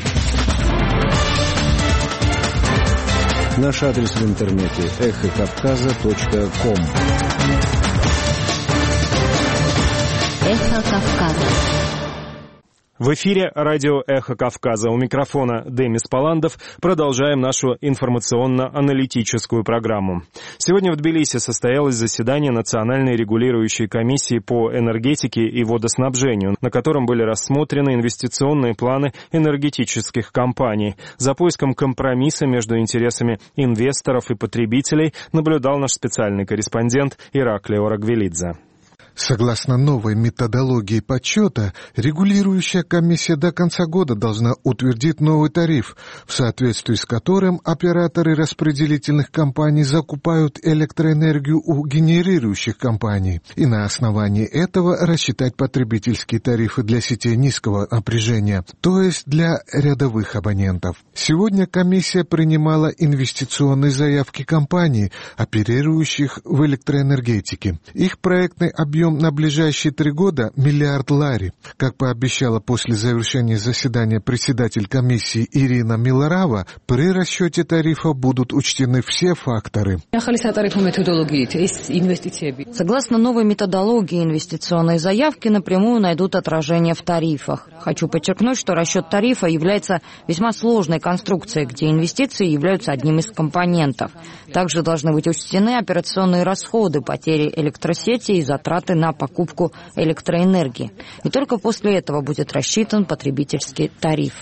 Наш адрес в интернете эхокавказа.ком. Эхо Кавказа. В эфире радио «Эхо Кавказа». У микрофона Демис Паландов. Продолжаем нашу информационно-аналитическую программу. Сегодня в Тбилиси состоялось заседание Национальной регулирующей комиссии по энергетике и водоснабжению, на котором были рассмотрены инвестиционные планы энергетических компаний. За поиском компромисса между интересами инвесторов и потребителей наблюдал наш специальный корреспондент Ираклий Орагвелидзе. Согласно новой методологии подсчета, регулирующая комиссия до конца года должна утвердить новый тариф, в соответствии с которым операторы распределительных компаний закупают электроэнергию у генерирующих компаний и на основании этого рассчитать потребительские тарифы для сетей низкого напряжения, то есть для рядовых абонентов. Сегодня комиссия принимала инвестиционные заявки компаний, оперирующих в электроэнергетике. Их проектный объем на ближайшие 3 года – $1 миллиард лари. Как пообещала после завершения заседания председатель комиссии Ирина Милорава, при расчете тарифа будут учтены все факторы. Согласно новой методологии, инвестиционные заявки напрямую найдут отражение в тарифах. Хочу подчеркнуть, что расчет тарифа является весьма сложной конструкцией, где инвестиции являются одним из компонентов. Также должны быть учтены операционные расходы, потери электросети и затраты на покупку электроэнергии. И только после этого будет рассчитан потребительский тариф.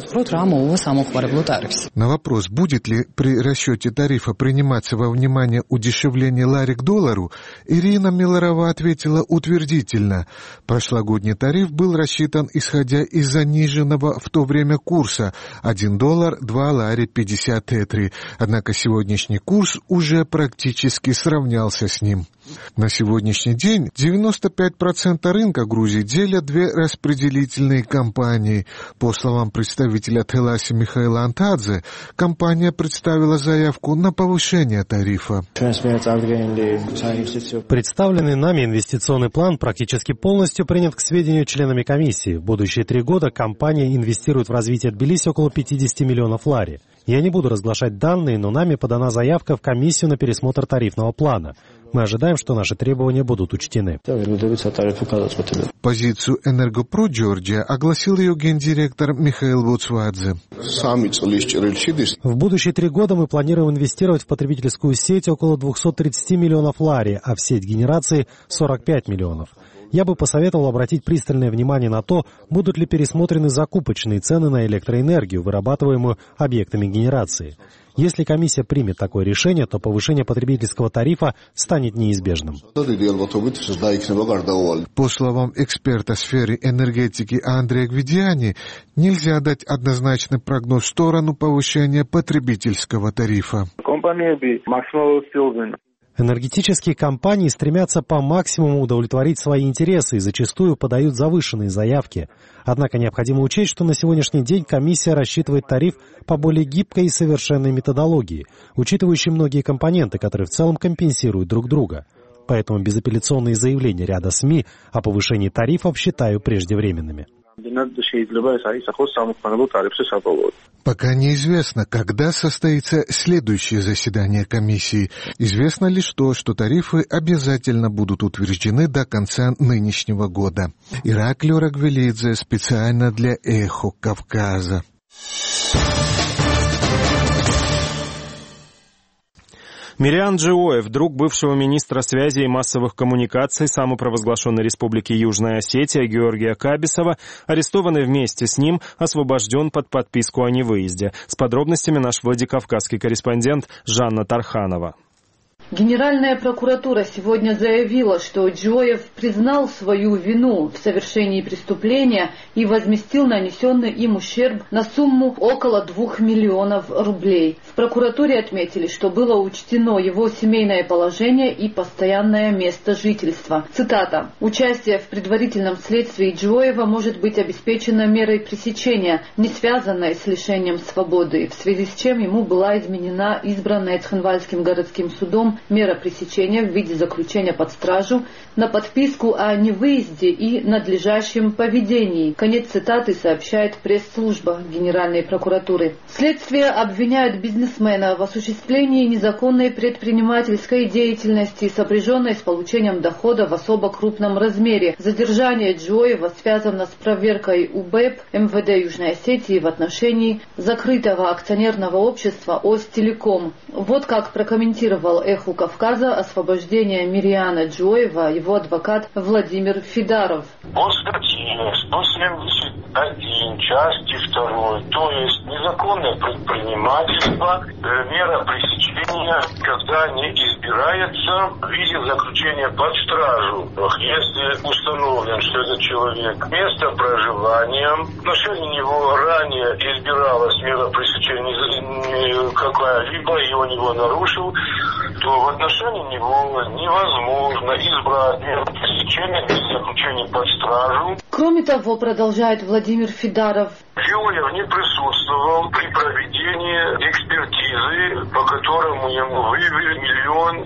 На вопрос, будет ли при расчете тарифа приниматься во внимание удешевление лари к доллару, Ирина Милорава ответила утвердительно. Прошлогодний тариф был рассчитан исходя из заниженного в то время курса $1 2 лари 50 тетри. Однако сегодняшний курс уже практически сравнялся с ним. На сегодняшний день 95% рынка Грузии делят 2 распределительные компании. По словам представителя Теласи Михаила Антадзе, компания представила заявку на повышение тарифа. Представленный нами инвестиционный план практически полностью принят к сведению членами комиссии. В будущие 3 года компания инвестирует в развитие Тбилиси около 50 миллионов лари. Я не буду разглашать данные, но нами подана заявка в комиссию на пересмотр тарифного плана. Мы ожидаем, что наши требования будут учтены. Позицию «Энергопро Джорджия» огласил ее гендиректор Михаил Буцвадзе. В будущие 3 года мы планируем инвестировать в потребительскую сеть около 230 миллионов лари, а в сеть генерации 45 миллионов. Я бы посоветовал обратить пристальное внимание на то, будут ли пересмотрены закупочные цены на электроэнергию, вырабатываемую объектами генерации. Если комиссия примет такое решение, то повышение потребительского тарифа станет неизбежным. По словам эксперта в сфере энергетики Андрея Гвидиани, нельзя дать однозначный прогноз в сторону повышения потребительского тарифа. Энергетические компании стремятся по максимуму удовлетворить свои интересы и зачастую подают завышенные заявки. Однако необходимо учесть, что на сегодняшний день комиссия рассчитывает тариф по более гибкой и совершенной методологии, учитывающей многие компоненты, которые в целом компенсируют друг друга. Поэтому безапелляционные заявления ряда СМИ о повышении тарифов считаю преждевременными. Пока неизвестно, когда состоится следующее заседание комиссии. Известно лишь то, что тарифы обязательно будут утверждены до конца нынешнего года. Ираклий Орагвелидзе специально для «Эхо Кавказа». Мириан Джиоев, друг бывшего министра связи и массовых коммуникаций самопровозглашенной республики Южная Осетия Георгия Кабисова, арестованный вместе с ним, освобожден под подписку о невыезде. С подробностями наш владикавказский корреспондент Жанна Тарханова. Генеральная прокуратура сегодня заявила, что Джиоев признал свою вину в совершении преступления и возместил нанесенный им ущерб на сумму около 2 миллионов рублей. В прокуратуре отметили, что было учтено его семейное положение и постоянное место жительства. Цитата. «Участие в предварительном следствии Джиоева может быть обеспечено мерой пресечения, не связанной с лишением свободы, в связи с чем ему была изменена избранная Цхинвальским городским судом нем мера пресечения в виде заключения под стражу на подписку о невыезде и надлежащем поведении. Конец цитаты сообщает пресс-служба Генеральной прокуратуры. Следствие обвиняет бизнесмена в осуществлении незаконной предпринимательской деятельности, сопряженной с получением дохода в особо крупном размере. Задержание Джоева связано с проверкой УБЭП МВД Южной Осетии в отношении закрытого акционерного общества Остелеком. Вот как прокомментировал «Эху Кавказа» освобождение Мириана Джоева его адвокат Владимир Фидаров. По статье 171 части 2, то есть незаконное предпринимательство, мера пресечения, когда не избирается в виде заключения под стражу. Если установлен, что этот человек место проживания, в отношении него ранее избиралась мера пресечения какая-либо, и он его нарушил, то в отношении него невозможно избрать меру пресечения без заключения под стражу. Кроме того, продолжает Владимир Фидаров, Джоев не присутствовал при проведении экспертизы, по которому ему вывели 1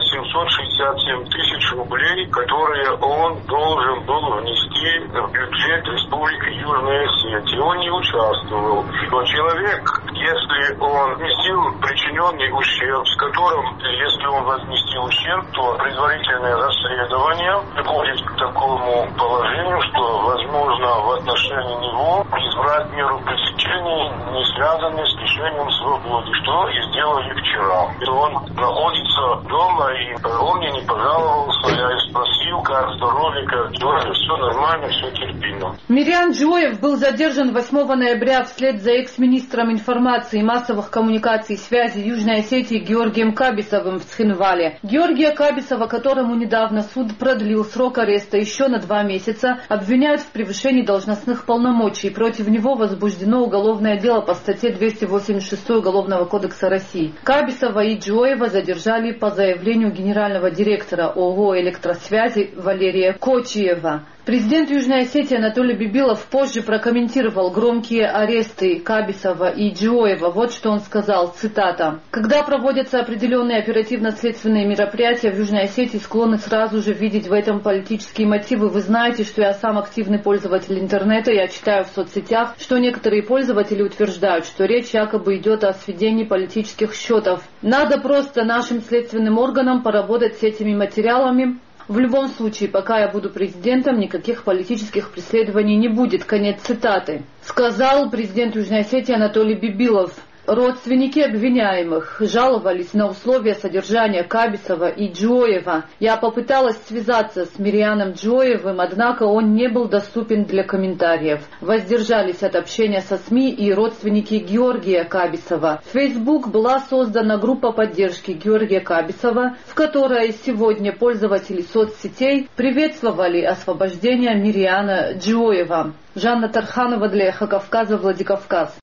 767 000 рублей, которые он должен был внести в бюджет Республики Южная Осетия. Он не участвовал. Но человек, если он внесил причиненный ущерб, с которым, если он возместил ущерб, то предварительное расследование приходит к такому положению, что возможно в отношении него избрать меру пресечения, не связанные с лишением свободы, что и сделали вчера. Он находится дома, и он мне не пожаловался, я и спросил, как здоровье, как дела, все нормально, все терпимо. Мириан Джоев был задержан 8 ноября вслед за экс-министром информации и массовых коммуникаций и связи Южной Осетии Георгием Кабисовым в Цхинвале. Георгия Кабисова, которому недавно суд продлил срок ареста еще на 2 месяца, обвиняют в превышении должностных полномочий. Против него возбуждено уголовное дело по статье 286 Уголовного кодекса России. Кабисова и Джоева задержали по заявлению генерального директора ООО «Электросвязи» Валерия Кочиева. Президент Южной Осетии Анатолий Бибилов позже прокомментировал громкие аресты Кабисова и Джоева. Вот что он сказал, цитата. «Когда проводятся определенные оперативно-следственные мероприятия в Южной Осетии, склонны сразу же видеть в этом политические мотивы. Вы знаете, что я сам активный пользователь интернета, я читаю в соцсетях, что некоторые пользователи утверждают, что речь якобы идет о сведении политических счетов. Надо просто нашим следственным органам поработать с этими материалами. В любом случае, пока я буду президентом, никаких политических преследований не будет». Конец цитаты. Сказал президент Южной Осетии Анатолий Бибилов. Родственники обвиняемых жаловались на условия содержания Кабисова и Джоева. Я попыталась связаться с Мирианом Джоевым, однако он не был доступен для комментариев. Воздержались от общения со СМИ и родственники Георгия Кабисова. В Facebook была создана группа поддержки Георгия Кабисова, в которой сегодня пользователи соцсетей приветствовали освобождение Мириана Джоева. Жанна Тарханова для Эхо Кавказа, Владикавказ.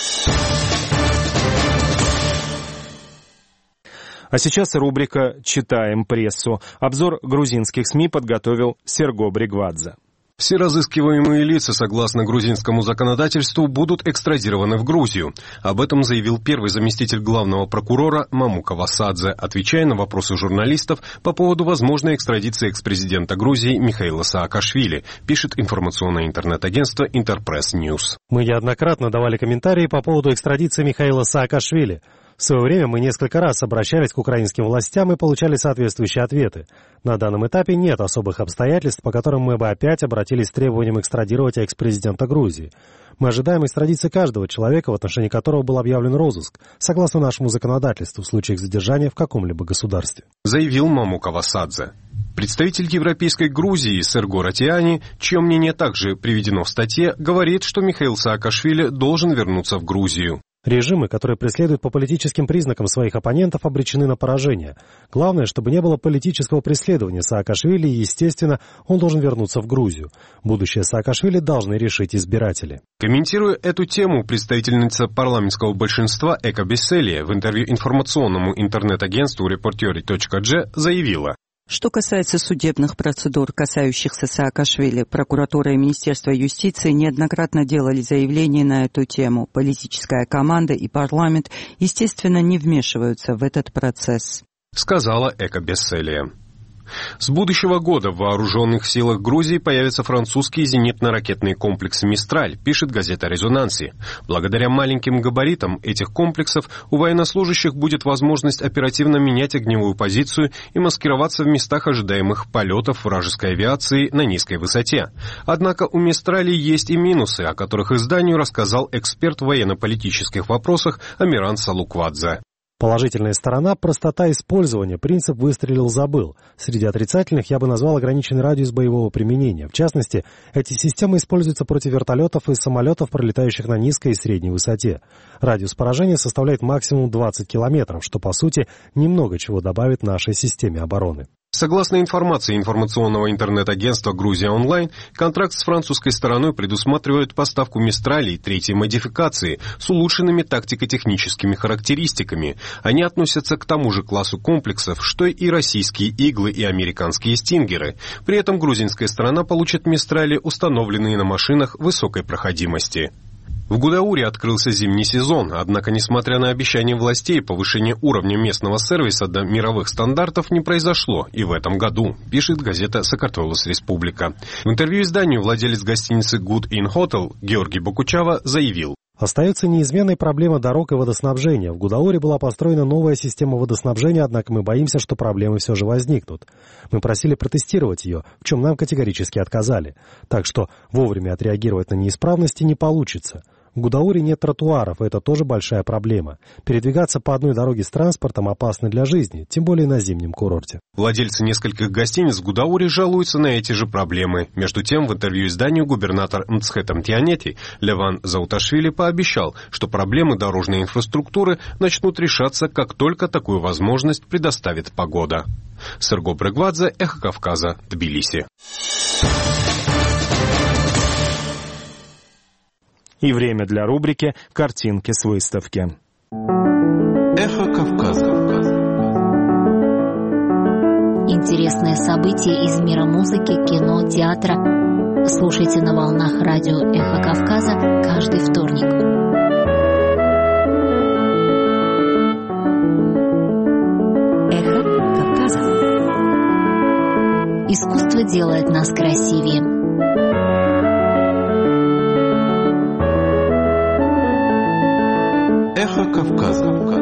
А сейчас рубрика «Читаем прессу». Обзор грузинских СМИ подготовил Серго Бригвадзе. Все разыскиваемые лица, согласно грузинскому законодательству, будут экстрадированы в Грузию. Об этом заявил первый заместитель главного прокурора Мамука Васадзе, отвечая на вопросы журналистов по поводу возможной экстрадиции экс-президента Грузии Михаила Саакашвили, пишет информационное интернет-агентство Интерпресс Ньюс. Мы неоднократно давали комментарии по поводу экстрадиции Михаила Саакашвили. В свое время мы несколько раз обращались к украинским властям и получали соответствующие ответы. На данном этапе нет особых обстоятельств, по которым мы бы опять обратились с требованием экстрадировать экс-президента Грузии. Мы ожидаем экстрадиции каждого человека, в отношении которого был объявлен розыск, согласно нашему законодательству в случае их задержания в каком-либо государстве. Заявил Мамука Васадзе. Представитель Европейской Грузии Серго Ратиани, чье мнение также приведено в статье, говорит, что Михаил Саакашвили должен вернуться в Грузию. Режимы, которые преследуют по политическим признакам своих оппонентов, обречены на поражение. Главное, чтобы не было политического преследования Саакашвили, и, естественно, он должен вернуться в Грузию. Будущее Саакашвили должны решить избиратели. Комментируя эту тему, представительница парламентского большинства Эка Бесселия в интервью информационному интернет-агентству Reporteri.g заявила: Что касается судебных процедур, касающихся Саакашвили, прокуратура и Министерство юстиции неоднократно делали заявления на эту тему. Политическая команда и парламент, естественно, не вмешиваются в этот процесс. сказала Эко-Бесселия. С будущего года в вооруженных силах Грузии появятся французские зенитно-ракетные комплексы «Мистраль», пишет газета «Резонанси». Благодаря маленьким габаритам этих комплексов у военнослужащих будет возможность оперативно менять огневую позицию и маскироваться в местах ожидаемых полетов вражеской авиации на низкой высоте. Однако у «Мистралей» есть и минусы, о которых изданию рассказал эксперт в военно-политических вопросах Амиран Салуквадзе. Положительная сторона – простота использования, принцип «выстрелил-забыл». Среди отрицательных я бы назвал ограниченный радиус боевого применения. В частности, эти системы используются против вертолетов и самолетов, пролетающих на низкой и средней высоте. Радиус поражения составляет максимум 20 километров, что, по сути, немного чего добавит нашей системе обороны. Согласно информации информационного интернет-агентства «Грузия онлайн», контракт с французской стороной предусматривает поставку «Мистралей» третьей модификации с улучшенными тактико-техническими характеристиками. Они относятся к тому же классу комплексов, что и российские «Иглы» и американские «Стингеры». При этом грузинская сторона получит «Мистрали», установленные на машинах высокой проходимости. В Гудауре открылся зимний сезон, однако, несмотря на обещания властей, повышение уровня местного сервиса до мировых стандартов не произошло и в этом году, пишет газета «Сакартвелос Республика». В интервью изданию владелец гостиницы Good Inn Hotel Георгий Бакучава заявил: Остается неизменной проблема дорог и водоснабжения. В Гудауре была построена новая система водоснабжения, однако мы боимся, что проблемы все же возникнут. Мы просили протестировать ее, в чем нам категорически отказали. Так что вовремя отреагировать на неисправности не получится. В Гудауре нет тротуаров, и это тоже большая проблема. Передвигаться по одной дороге с транспортом опасно для жизни, тем более на зимнем курорте. Владельцы нескольких гостиниц в Гудауре жалуются на эти же проблемы. Между тем, в интервью изданию губернатор Мцхетамтианети Леван Зауташвили пообещал, что проблемы дорожной инфраструктуры начнут решаться, как только такую возможность предоставит погода. Серго Брегвадзе, Эхо Кавказа, Тбилиси. И время для рубрики «Картинки с выставки». Эхо Кавказа. Интересные события из мира музыки, кино, театра. Слушайте на волнах радио «Эхо Кавказа» каждый вторник. Эхо Кавказа. Искусство делает нас красивее. Эхо Кавказа.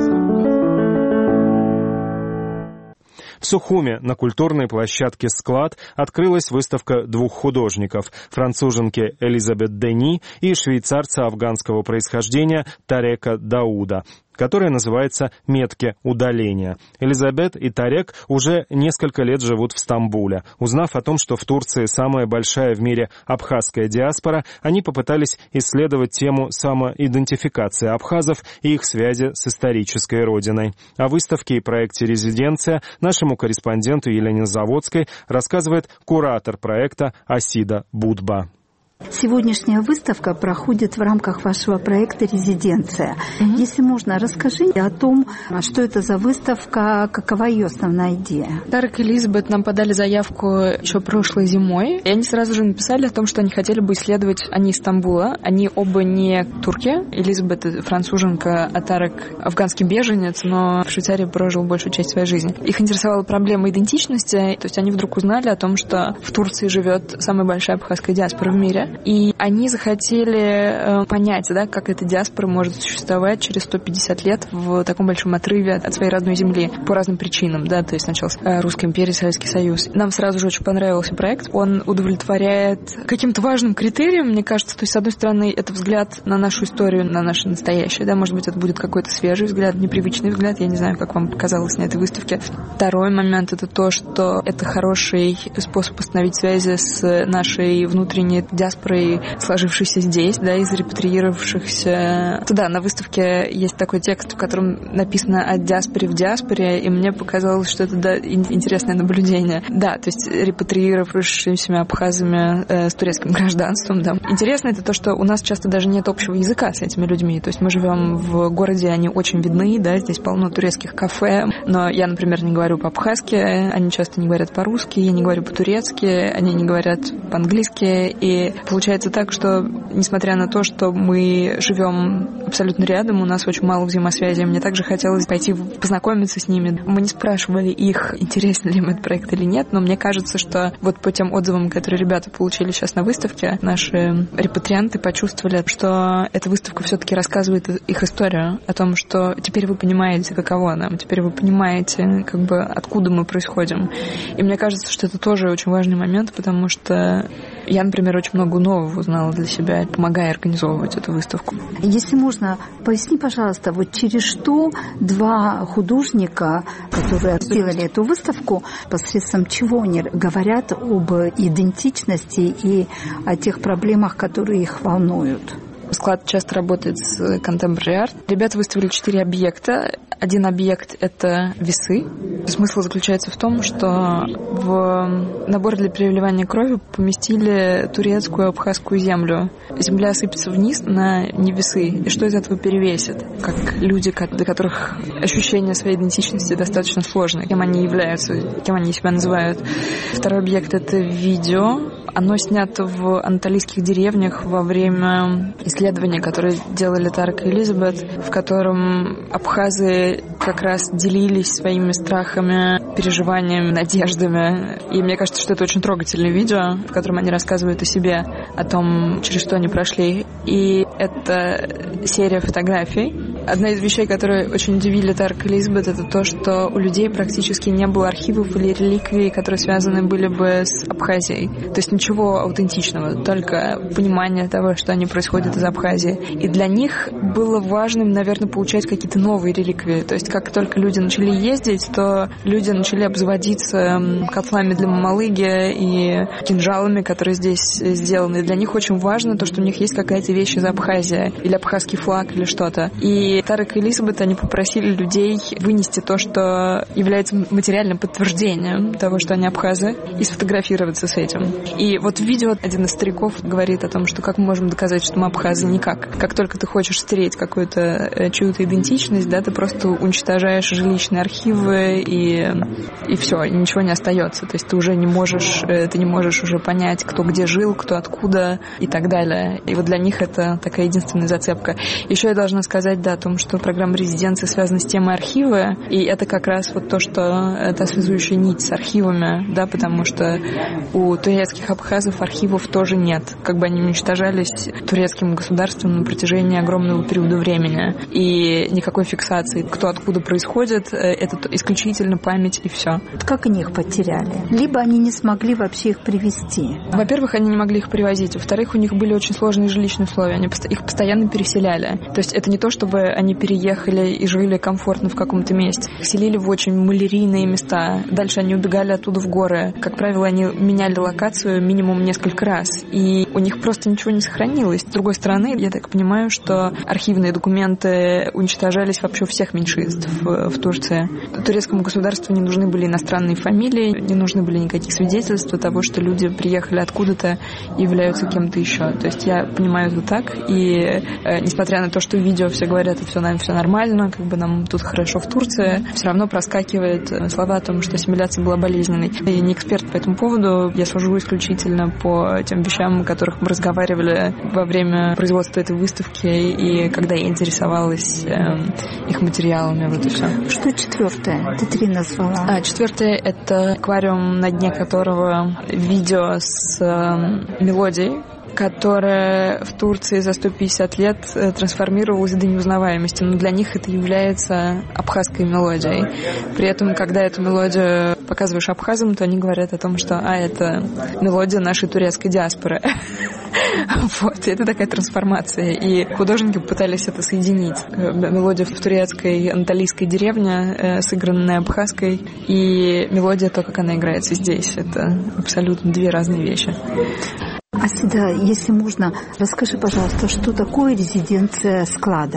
В Сухуме на культурной площадке «Склад» открылась выставка двух художников – француженки Элизабет Дени и швейцарца афганского происхождения Тарека Дауда, которая называется «Метки удаления». Элизабет и Тарек уже несколько лет живут в Стамбуле. Узнав о том, что в Турции самая большая в мире абхазская диаспора, они попытались исследовать тему самоидентификации абхазов и их связи с исторической родиной. О выставке и проекте «Резиденция» нашему корреспонденту Елене Заводской рассказывает куратор проекта Асида Будба. Сегодняшняя выставка проходит в рамках вашего проекта «Резиденция». Если можно, расскажи о том, что это за выставка, какова ее основная идея. Тарек и Элизабет нам подали заявку еще прошлой зимой, и они сразу же написали о том, что они хотели бы исследовать, они из Стамбула, они оба не турки. Элизабет француженка, а Тарек афганский беженец, но в Швейцарии прожил большую часть своей жизни. Их интересовала проблема идентичности, то есть они вдруг узнали о том, что в Турции живет самая большая абхазская диаспора в мире. И они захотели понять, да, как эта диаспора может существовать через 150 лет в таком большом отрыве от своей родной земли по разным причинам. Да, то есть начался Русская империя, Советский Союз. Нам сразу же очень понравился проект. Он удовлетворяет каким-то важным критериям, мне кажется. То есть, с одной стороны, это взгляд на нашу историю, на наше настоящее. Да, может быть, это будет какой-то свежий взгляд, непривычный взгляд. Я не знаю, как вам показалось на этой выставке. Второй момент — это то, что это хороший способ установить связи с нашей внутренней диаспорой, сложившейся здесь, да, из репатриировавшихся туда. На выставке есть такой текст, в котором написано о диаспоре в диаспоре, и мне показалось, что это, да, интересное наблюдение. Да, то есть репатриировавшимися абхазами с турецким гражданством, да. Интересно это то, что у нас часто даже нет общего языка с этими людьми. То есть мы живем в городе, они очень видны, да, здесь полно турецких кафе, но я, например, не говорю по-абхазски, они часто не говорят по-русски, я не говорю по-турецки, они не говорят по-английски, и Получается так, что, несмотря на то, что мы живем абсолютно рядом, у нас очень мало взаимосвязи, мне также хотелось пойти познакомиться с ними. Мы не спрашивали их, интересен ли им этот проект или нет, но мне кажется, что вот по тем отзывам, которые ребята получили сейчас на выставке, наши репатрианты почувствовали, что эта выставка все-таки рассказывает их историю о том, что теперь вы понимаете, каково нам, теперь вы понимаете, как бы, откуда мы происходим. И мне кажется, что это тоже очень важный момент, потому что я, например, очень много нового узнала для себя, помогая организовывать эту выставку. Если можно, поясни, пожалуйста, вот через что два художника, которые сделали эту выставку, посредством чего они говорят об идентичности и о тех проблемах, которые их волнуют? Склад часто работает с Contemporary Art. Ребята выставили 4 объекта. Один объект — это весы. Смысл заключается в том, что в набор для переливания крови поместили турецкую абхазскую землю. Земля сыпется вниз на не весы. И что из этого перевесит? Как люди, для которых ощущение своей идентичности достаточно сложное. Кем они являются, кем они себя называют. Второй объект — это видео. Оно снято в анталийских деревнях во время исследования, которое делали Тарек и Элизабет, в котором абхазы как раз делились своими страхами, переживаниями, надеждами. И мне кажется, что это очень трогательное видео, в котором они рассказывают о себе, о том, через что они прошли. И это серия фотографий. Одна из вещей, которые очень удивили Тарек и Элизабет, это то, что у людей практически не было архивов или реликвий, которые связаны были бы с Абхазией. То есть ничего аутентичного, только понимание того, что они происходят из Абхазии. И для них было важным, наверное, получать какие-то новые реликвии. То есть как только люди начали ездить, то люди начали обзаводиться котлами для мамалыги и кинжалами, которые здесь сделаны. И для них очень важно то, что у них есть какая-то вещь из Абхазии, или абхазский флаг, или что-то. И Тарек и Элизабет, они попросили людей вынести то, что является материальным подтверждением того, что они абхазы, и сфотографироваться с этим. И вот в видео один из стариков говорит о том, что как мы можем доказать, что мы абхазы, никак. Как только ты хочешь стереть какую-то чью-то идентичность, да, ты просто уничтожаешь жилищные архивы, и все, и ничего не остается. То есть ты уже не можешь уже понять, кто где жил, кто откуда и так далее. И вот для них это такая единственная зацепка. Еще я должна сказать, да, о том, что программа резиденции связана с темой архива, и это как раз вот то, что та связующая нить с архивами, да, потому что у турецких абхазов архивов тоже нет. Как бы они уничтожались турецким государством на протяжении огромного периода времени. И никакой фиксации, кто откуда происходит, это исключительно память и все. Как они их потеряли? Либо они не смогли вообще их привезти? Во-первых, они не могли их привозить. Во-вторых, у них были очень сложные жилищные условия. Их постоянно переселяли. То есть это не то, чтобы они переехали и жили комфортно в каком-то месте. Их селили в очень малярийные места. Дальше они убегали оттуда в горы. Как правило, они меняли локацию минимум несколько раз. И у них просто ничего не сохранилось. С другой стороны, я так понимаю, что архивные документы уничтожались вообще у всех меньшинств в Турции. Турецкому государству не нужны были иностранные фамилии, не нужны были никаких свидетельств того, что люди приехали откуда-то и являются кем-то еще. То есть я понимаю это так. И несмотря на то, что в видео все говорят, все нормально, как бы нам тут хорошо в Турции, все равно проскакивают слова о том, что ассимиляция была болезненной. Я не эксперт по этому поводу, я сужу исключительно по тем вещам, о которых мы разговаривали во время производства этой выставки и когда я интересовалась их материалами. Вот и все. Что четвертое? Ты 3 назвала. Четвертое — это аквариум, на дне которого видео с мелодией, которая в Турции за 150 лет трансформировалась до неузнаваемости. Но для них это является абхазской мелодией. При этом, когда эту мелодию показываешь абхазам, то они говорят о том, что это мелодия нашей турецкой диаспоры. Вот, и это такая трансформация. И художники пытались это соединить. Мелодия в турецкой анталийской деревне, сыгранная абхазской, и мелодия, то, как она играется здесь. Это абсолютно 2 разные вещи. Асида, если можно, расскажи, пожалуйста, что такое резиденция склада?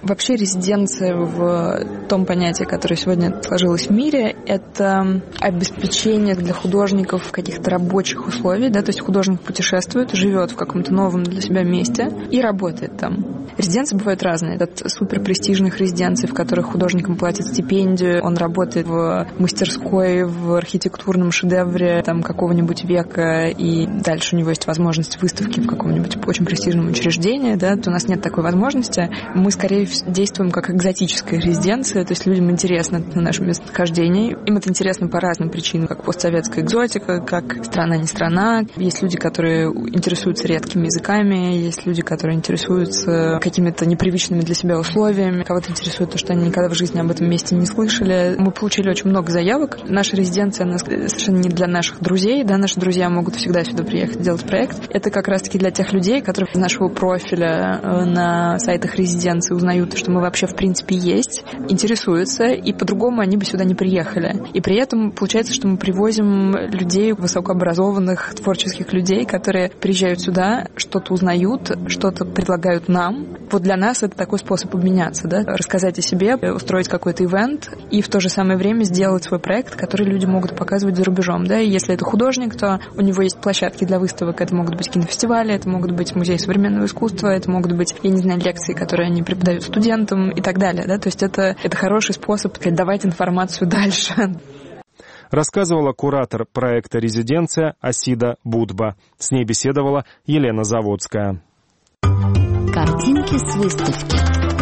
Вообще резиденция в том понятии, которое сегодня сложилось в мире, это обеспечение для художников каких-то рабочих условий, да, то есть художник путешествует, живет в каком-то новом для себя месте и работает там. Резиденции бывают разные. От суперпрестижных резиденций, в которых художникам платят стипендию, он работает в мастерской, в архитектурном шедевре там, какого-нибудь века, и дальше у него есть возможность выставки в каком-нибудь очень престижном учреждении, да, то у нас нет такой возможности. Мы скорее действуем как экзотическая резиденция, то есть людям интересно наше местонахождение. Им это интересно по разным причинам, как постсоветская экзотика, как страна не страна. Есть люди, которые интересуются редкими языками, есть люди, которые интересуются какими-то непривычными для себя условиями. Кого-то интересует то, что они никогда в жизни об этом месте не слышали. Мы получили очень много заявок. Наша резиденция, она совершенно не для наших друзей, да, наши друзья могут всегда сюда приехать делать проект. Это как раз-таки для тех людей, которые из нашего профиля на сайтах резиденции узнают, что мы вообще в принципе есть, интересуются, и по-другому они бы сюда не приехали. И при этом получается, что мы привозим людей, высокообразованных, творческих людей, которые приезжают сюда, что-то узнают, что-то предлагают нам. Вот для нас это такой способ обменяться, да, рассказать о себе, устроить какой-то ивент и в то же самое время сделать свой проект, который люди могут показывать за рубежом, да, и если это художник, то у него есть площадки для выставок, это могут быть кинофестивали, это могут быть музеи современного искусства, это могут быть, я не знаю, лекции, которые они преподают студентам и так далее, да, то есть это хороший способ передавать информацию дальше. Рассказывала куратор проекта «Резиденция» Асида Будба. С ней беседовала Елена Заводская. Картинки с выставки.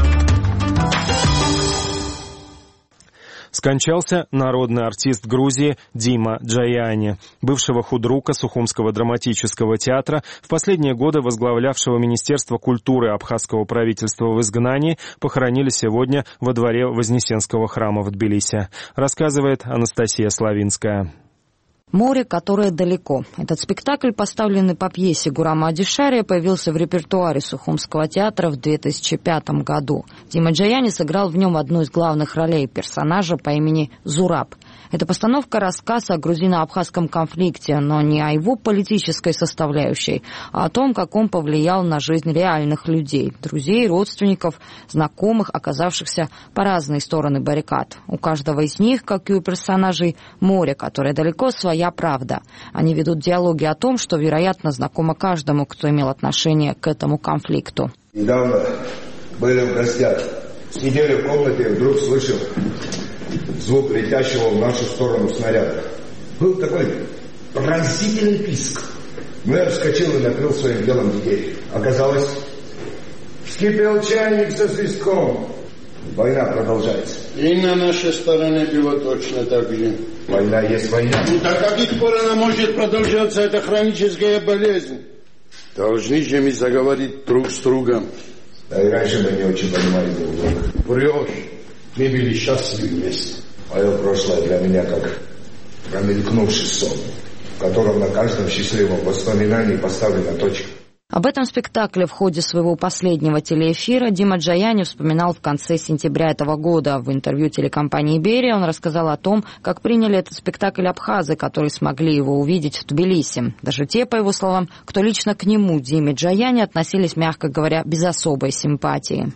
Скончался народный артист Грузии Дима Джаяни, бывшего худрука Сухумского драматического театра, в последние годы возглавлявшего Министерство культуры абхазского правительства в изгнании, похоронили сегодня во дворе Вознесенского храма в Тбилиси, рассказывает Анастасия Славинская. «Море, которое далеко». Этот спектакль, поставленный по пьесе Гурама Адишария, появился в репертуаре Сухумского театра в 2005 году. Дима Джаяни сыграл в нем одну из главных ролей персонажа по имени Зураб. Эта постановка – рассказ о грузино-абхазском конфликте, но не о его политической составляющей, а о том, как он повлиял на жизнь реальных людей, друзей, родственников, знакомых, оказавшихся по разные стороны баррикад. У каждого из них, как и у персонажей, море, которое далеко, своя правда. Они ведут диалоги о том, что, вероятно, знакомо каждому, кто имел отношение к этому конфликту. Недавно были в гостях. Сидели в комнате и вдруг слышал звук летящего в нашу сторону снаряда. Был такой пронзительный писк. Мэр вскочил и накрыл своим делом детей. Оказалось, вскипел чайник со свистком. Война продолжается. И на нашей стороне было точно так же. Война есть война. Ну, до каких пор она может продолжаться, эта хроническая болезнь? Должны же мы заговорить друг с другом. Да и раньше мы не очень понимали друг друга. Врешь. Мы были счастливы вместе. Мое прошлое для меня как промелькнувший сон, в котором на каждом счастливом воспоминании поставлена точка. Об этом спектакле в ходе своего последнего телеэфира Дима Джаяни вспоминал в конце сентября этого года. В интервью телекомпании «Берия» он рассказал о том, как приняли этот спектакль абхазы, которые смогли его увидеть в Тбилиси. Даже те, по его словам, кто лично к нему, Диме Джаяни, относились, мягко говоря, без особой симпатии.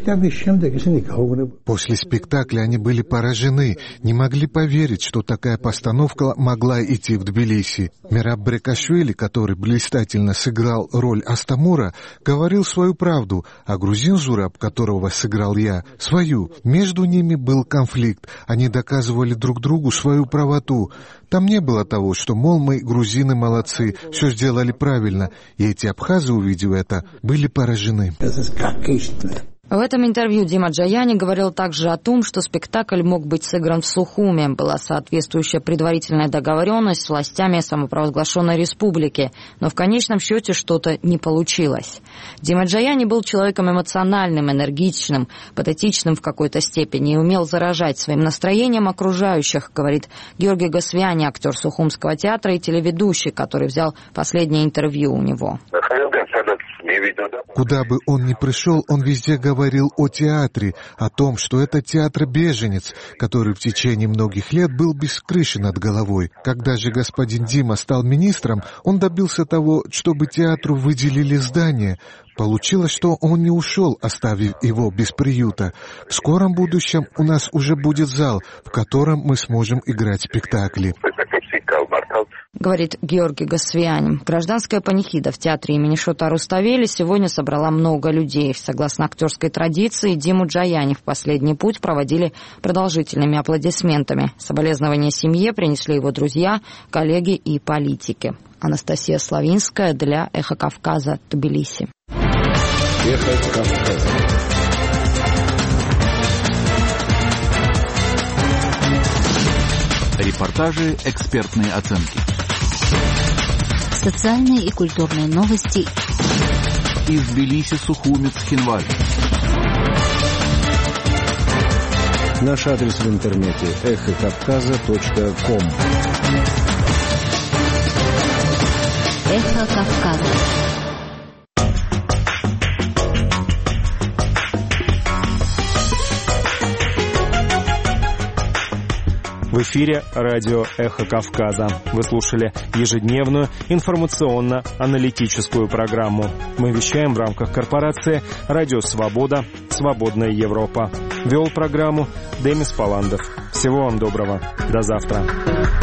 После спектакля они были поражены, не могли поверить, что такая постановка могла идти в Тбилиси. Мераб Брекашвили, который блистательно сыграл роль Астамура, говорил свою правду, а грузин Зураб, которого сыграл я, свою. Между ними был конфликт, они доказывали друг другу свою правоту. Там не было того, что, мол, мы, грузины, молодцы, все сделали правильно, и эти абхазы, увидев это, были поражены. В этом интервью Дима Джаяни говорил также о том, что спектакль мог быть сыгран в Сухуме. Была соответствующая предварительная договоренность с властями самопровозглашенной республики, но в конечном счете что-то не получилось. Дима Джаяни был человеком эмоциональным, энергичным, патетичным в какой-то степени и умел заражать своим настроением окружающих, говорит Георгий Гасвяни, актер Сухумского театра и телеведущий, который взял последнее интервью у него. Куда бы он ни пришел, он везде говорил о театре, о том, что это театр-беженец, который в течение многих лет был без крыши над головой. Когда же господин Дима стал министром, он добился того, чтобы театру выделили здание. Получилось, что он не ушел, оставив его без приюта. В скором будущем у нас уже будет зал, в котором мы сможем играть спектакли. Говорит Георгий Гасвианин. Гражданская панихида в театре имени Шота Руставели сегодня собрала много людей. Согласно актерской традиции, Диму Джаяни в последний путь проводили продолжительными аплодисментами. Соболезнования семье принесли его друзья, коллеги и политики. Анастасия Славинская для «Эхо Кавказа», Тбилиси. «Эхо Кавказа». Репортажи, экспертные оценки. Социальные и культурные новости. Из Тбилиси, Сухуми, Цхинвали. Наш адрес в интернете эхокавказа.ком. Эхо Кавказа. В эфире радио «Эхо Кавказа». Вы слушали ежедневную информационно-аналитическую программу. Мы вещаем в рамках корпорации «Радио Свобода. Свободная Европа». Вел программу Демис Паландов. Всего вам доброго. До завтра.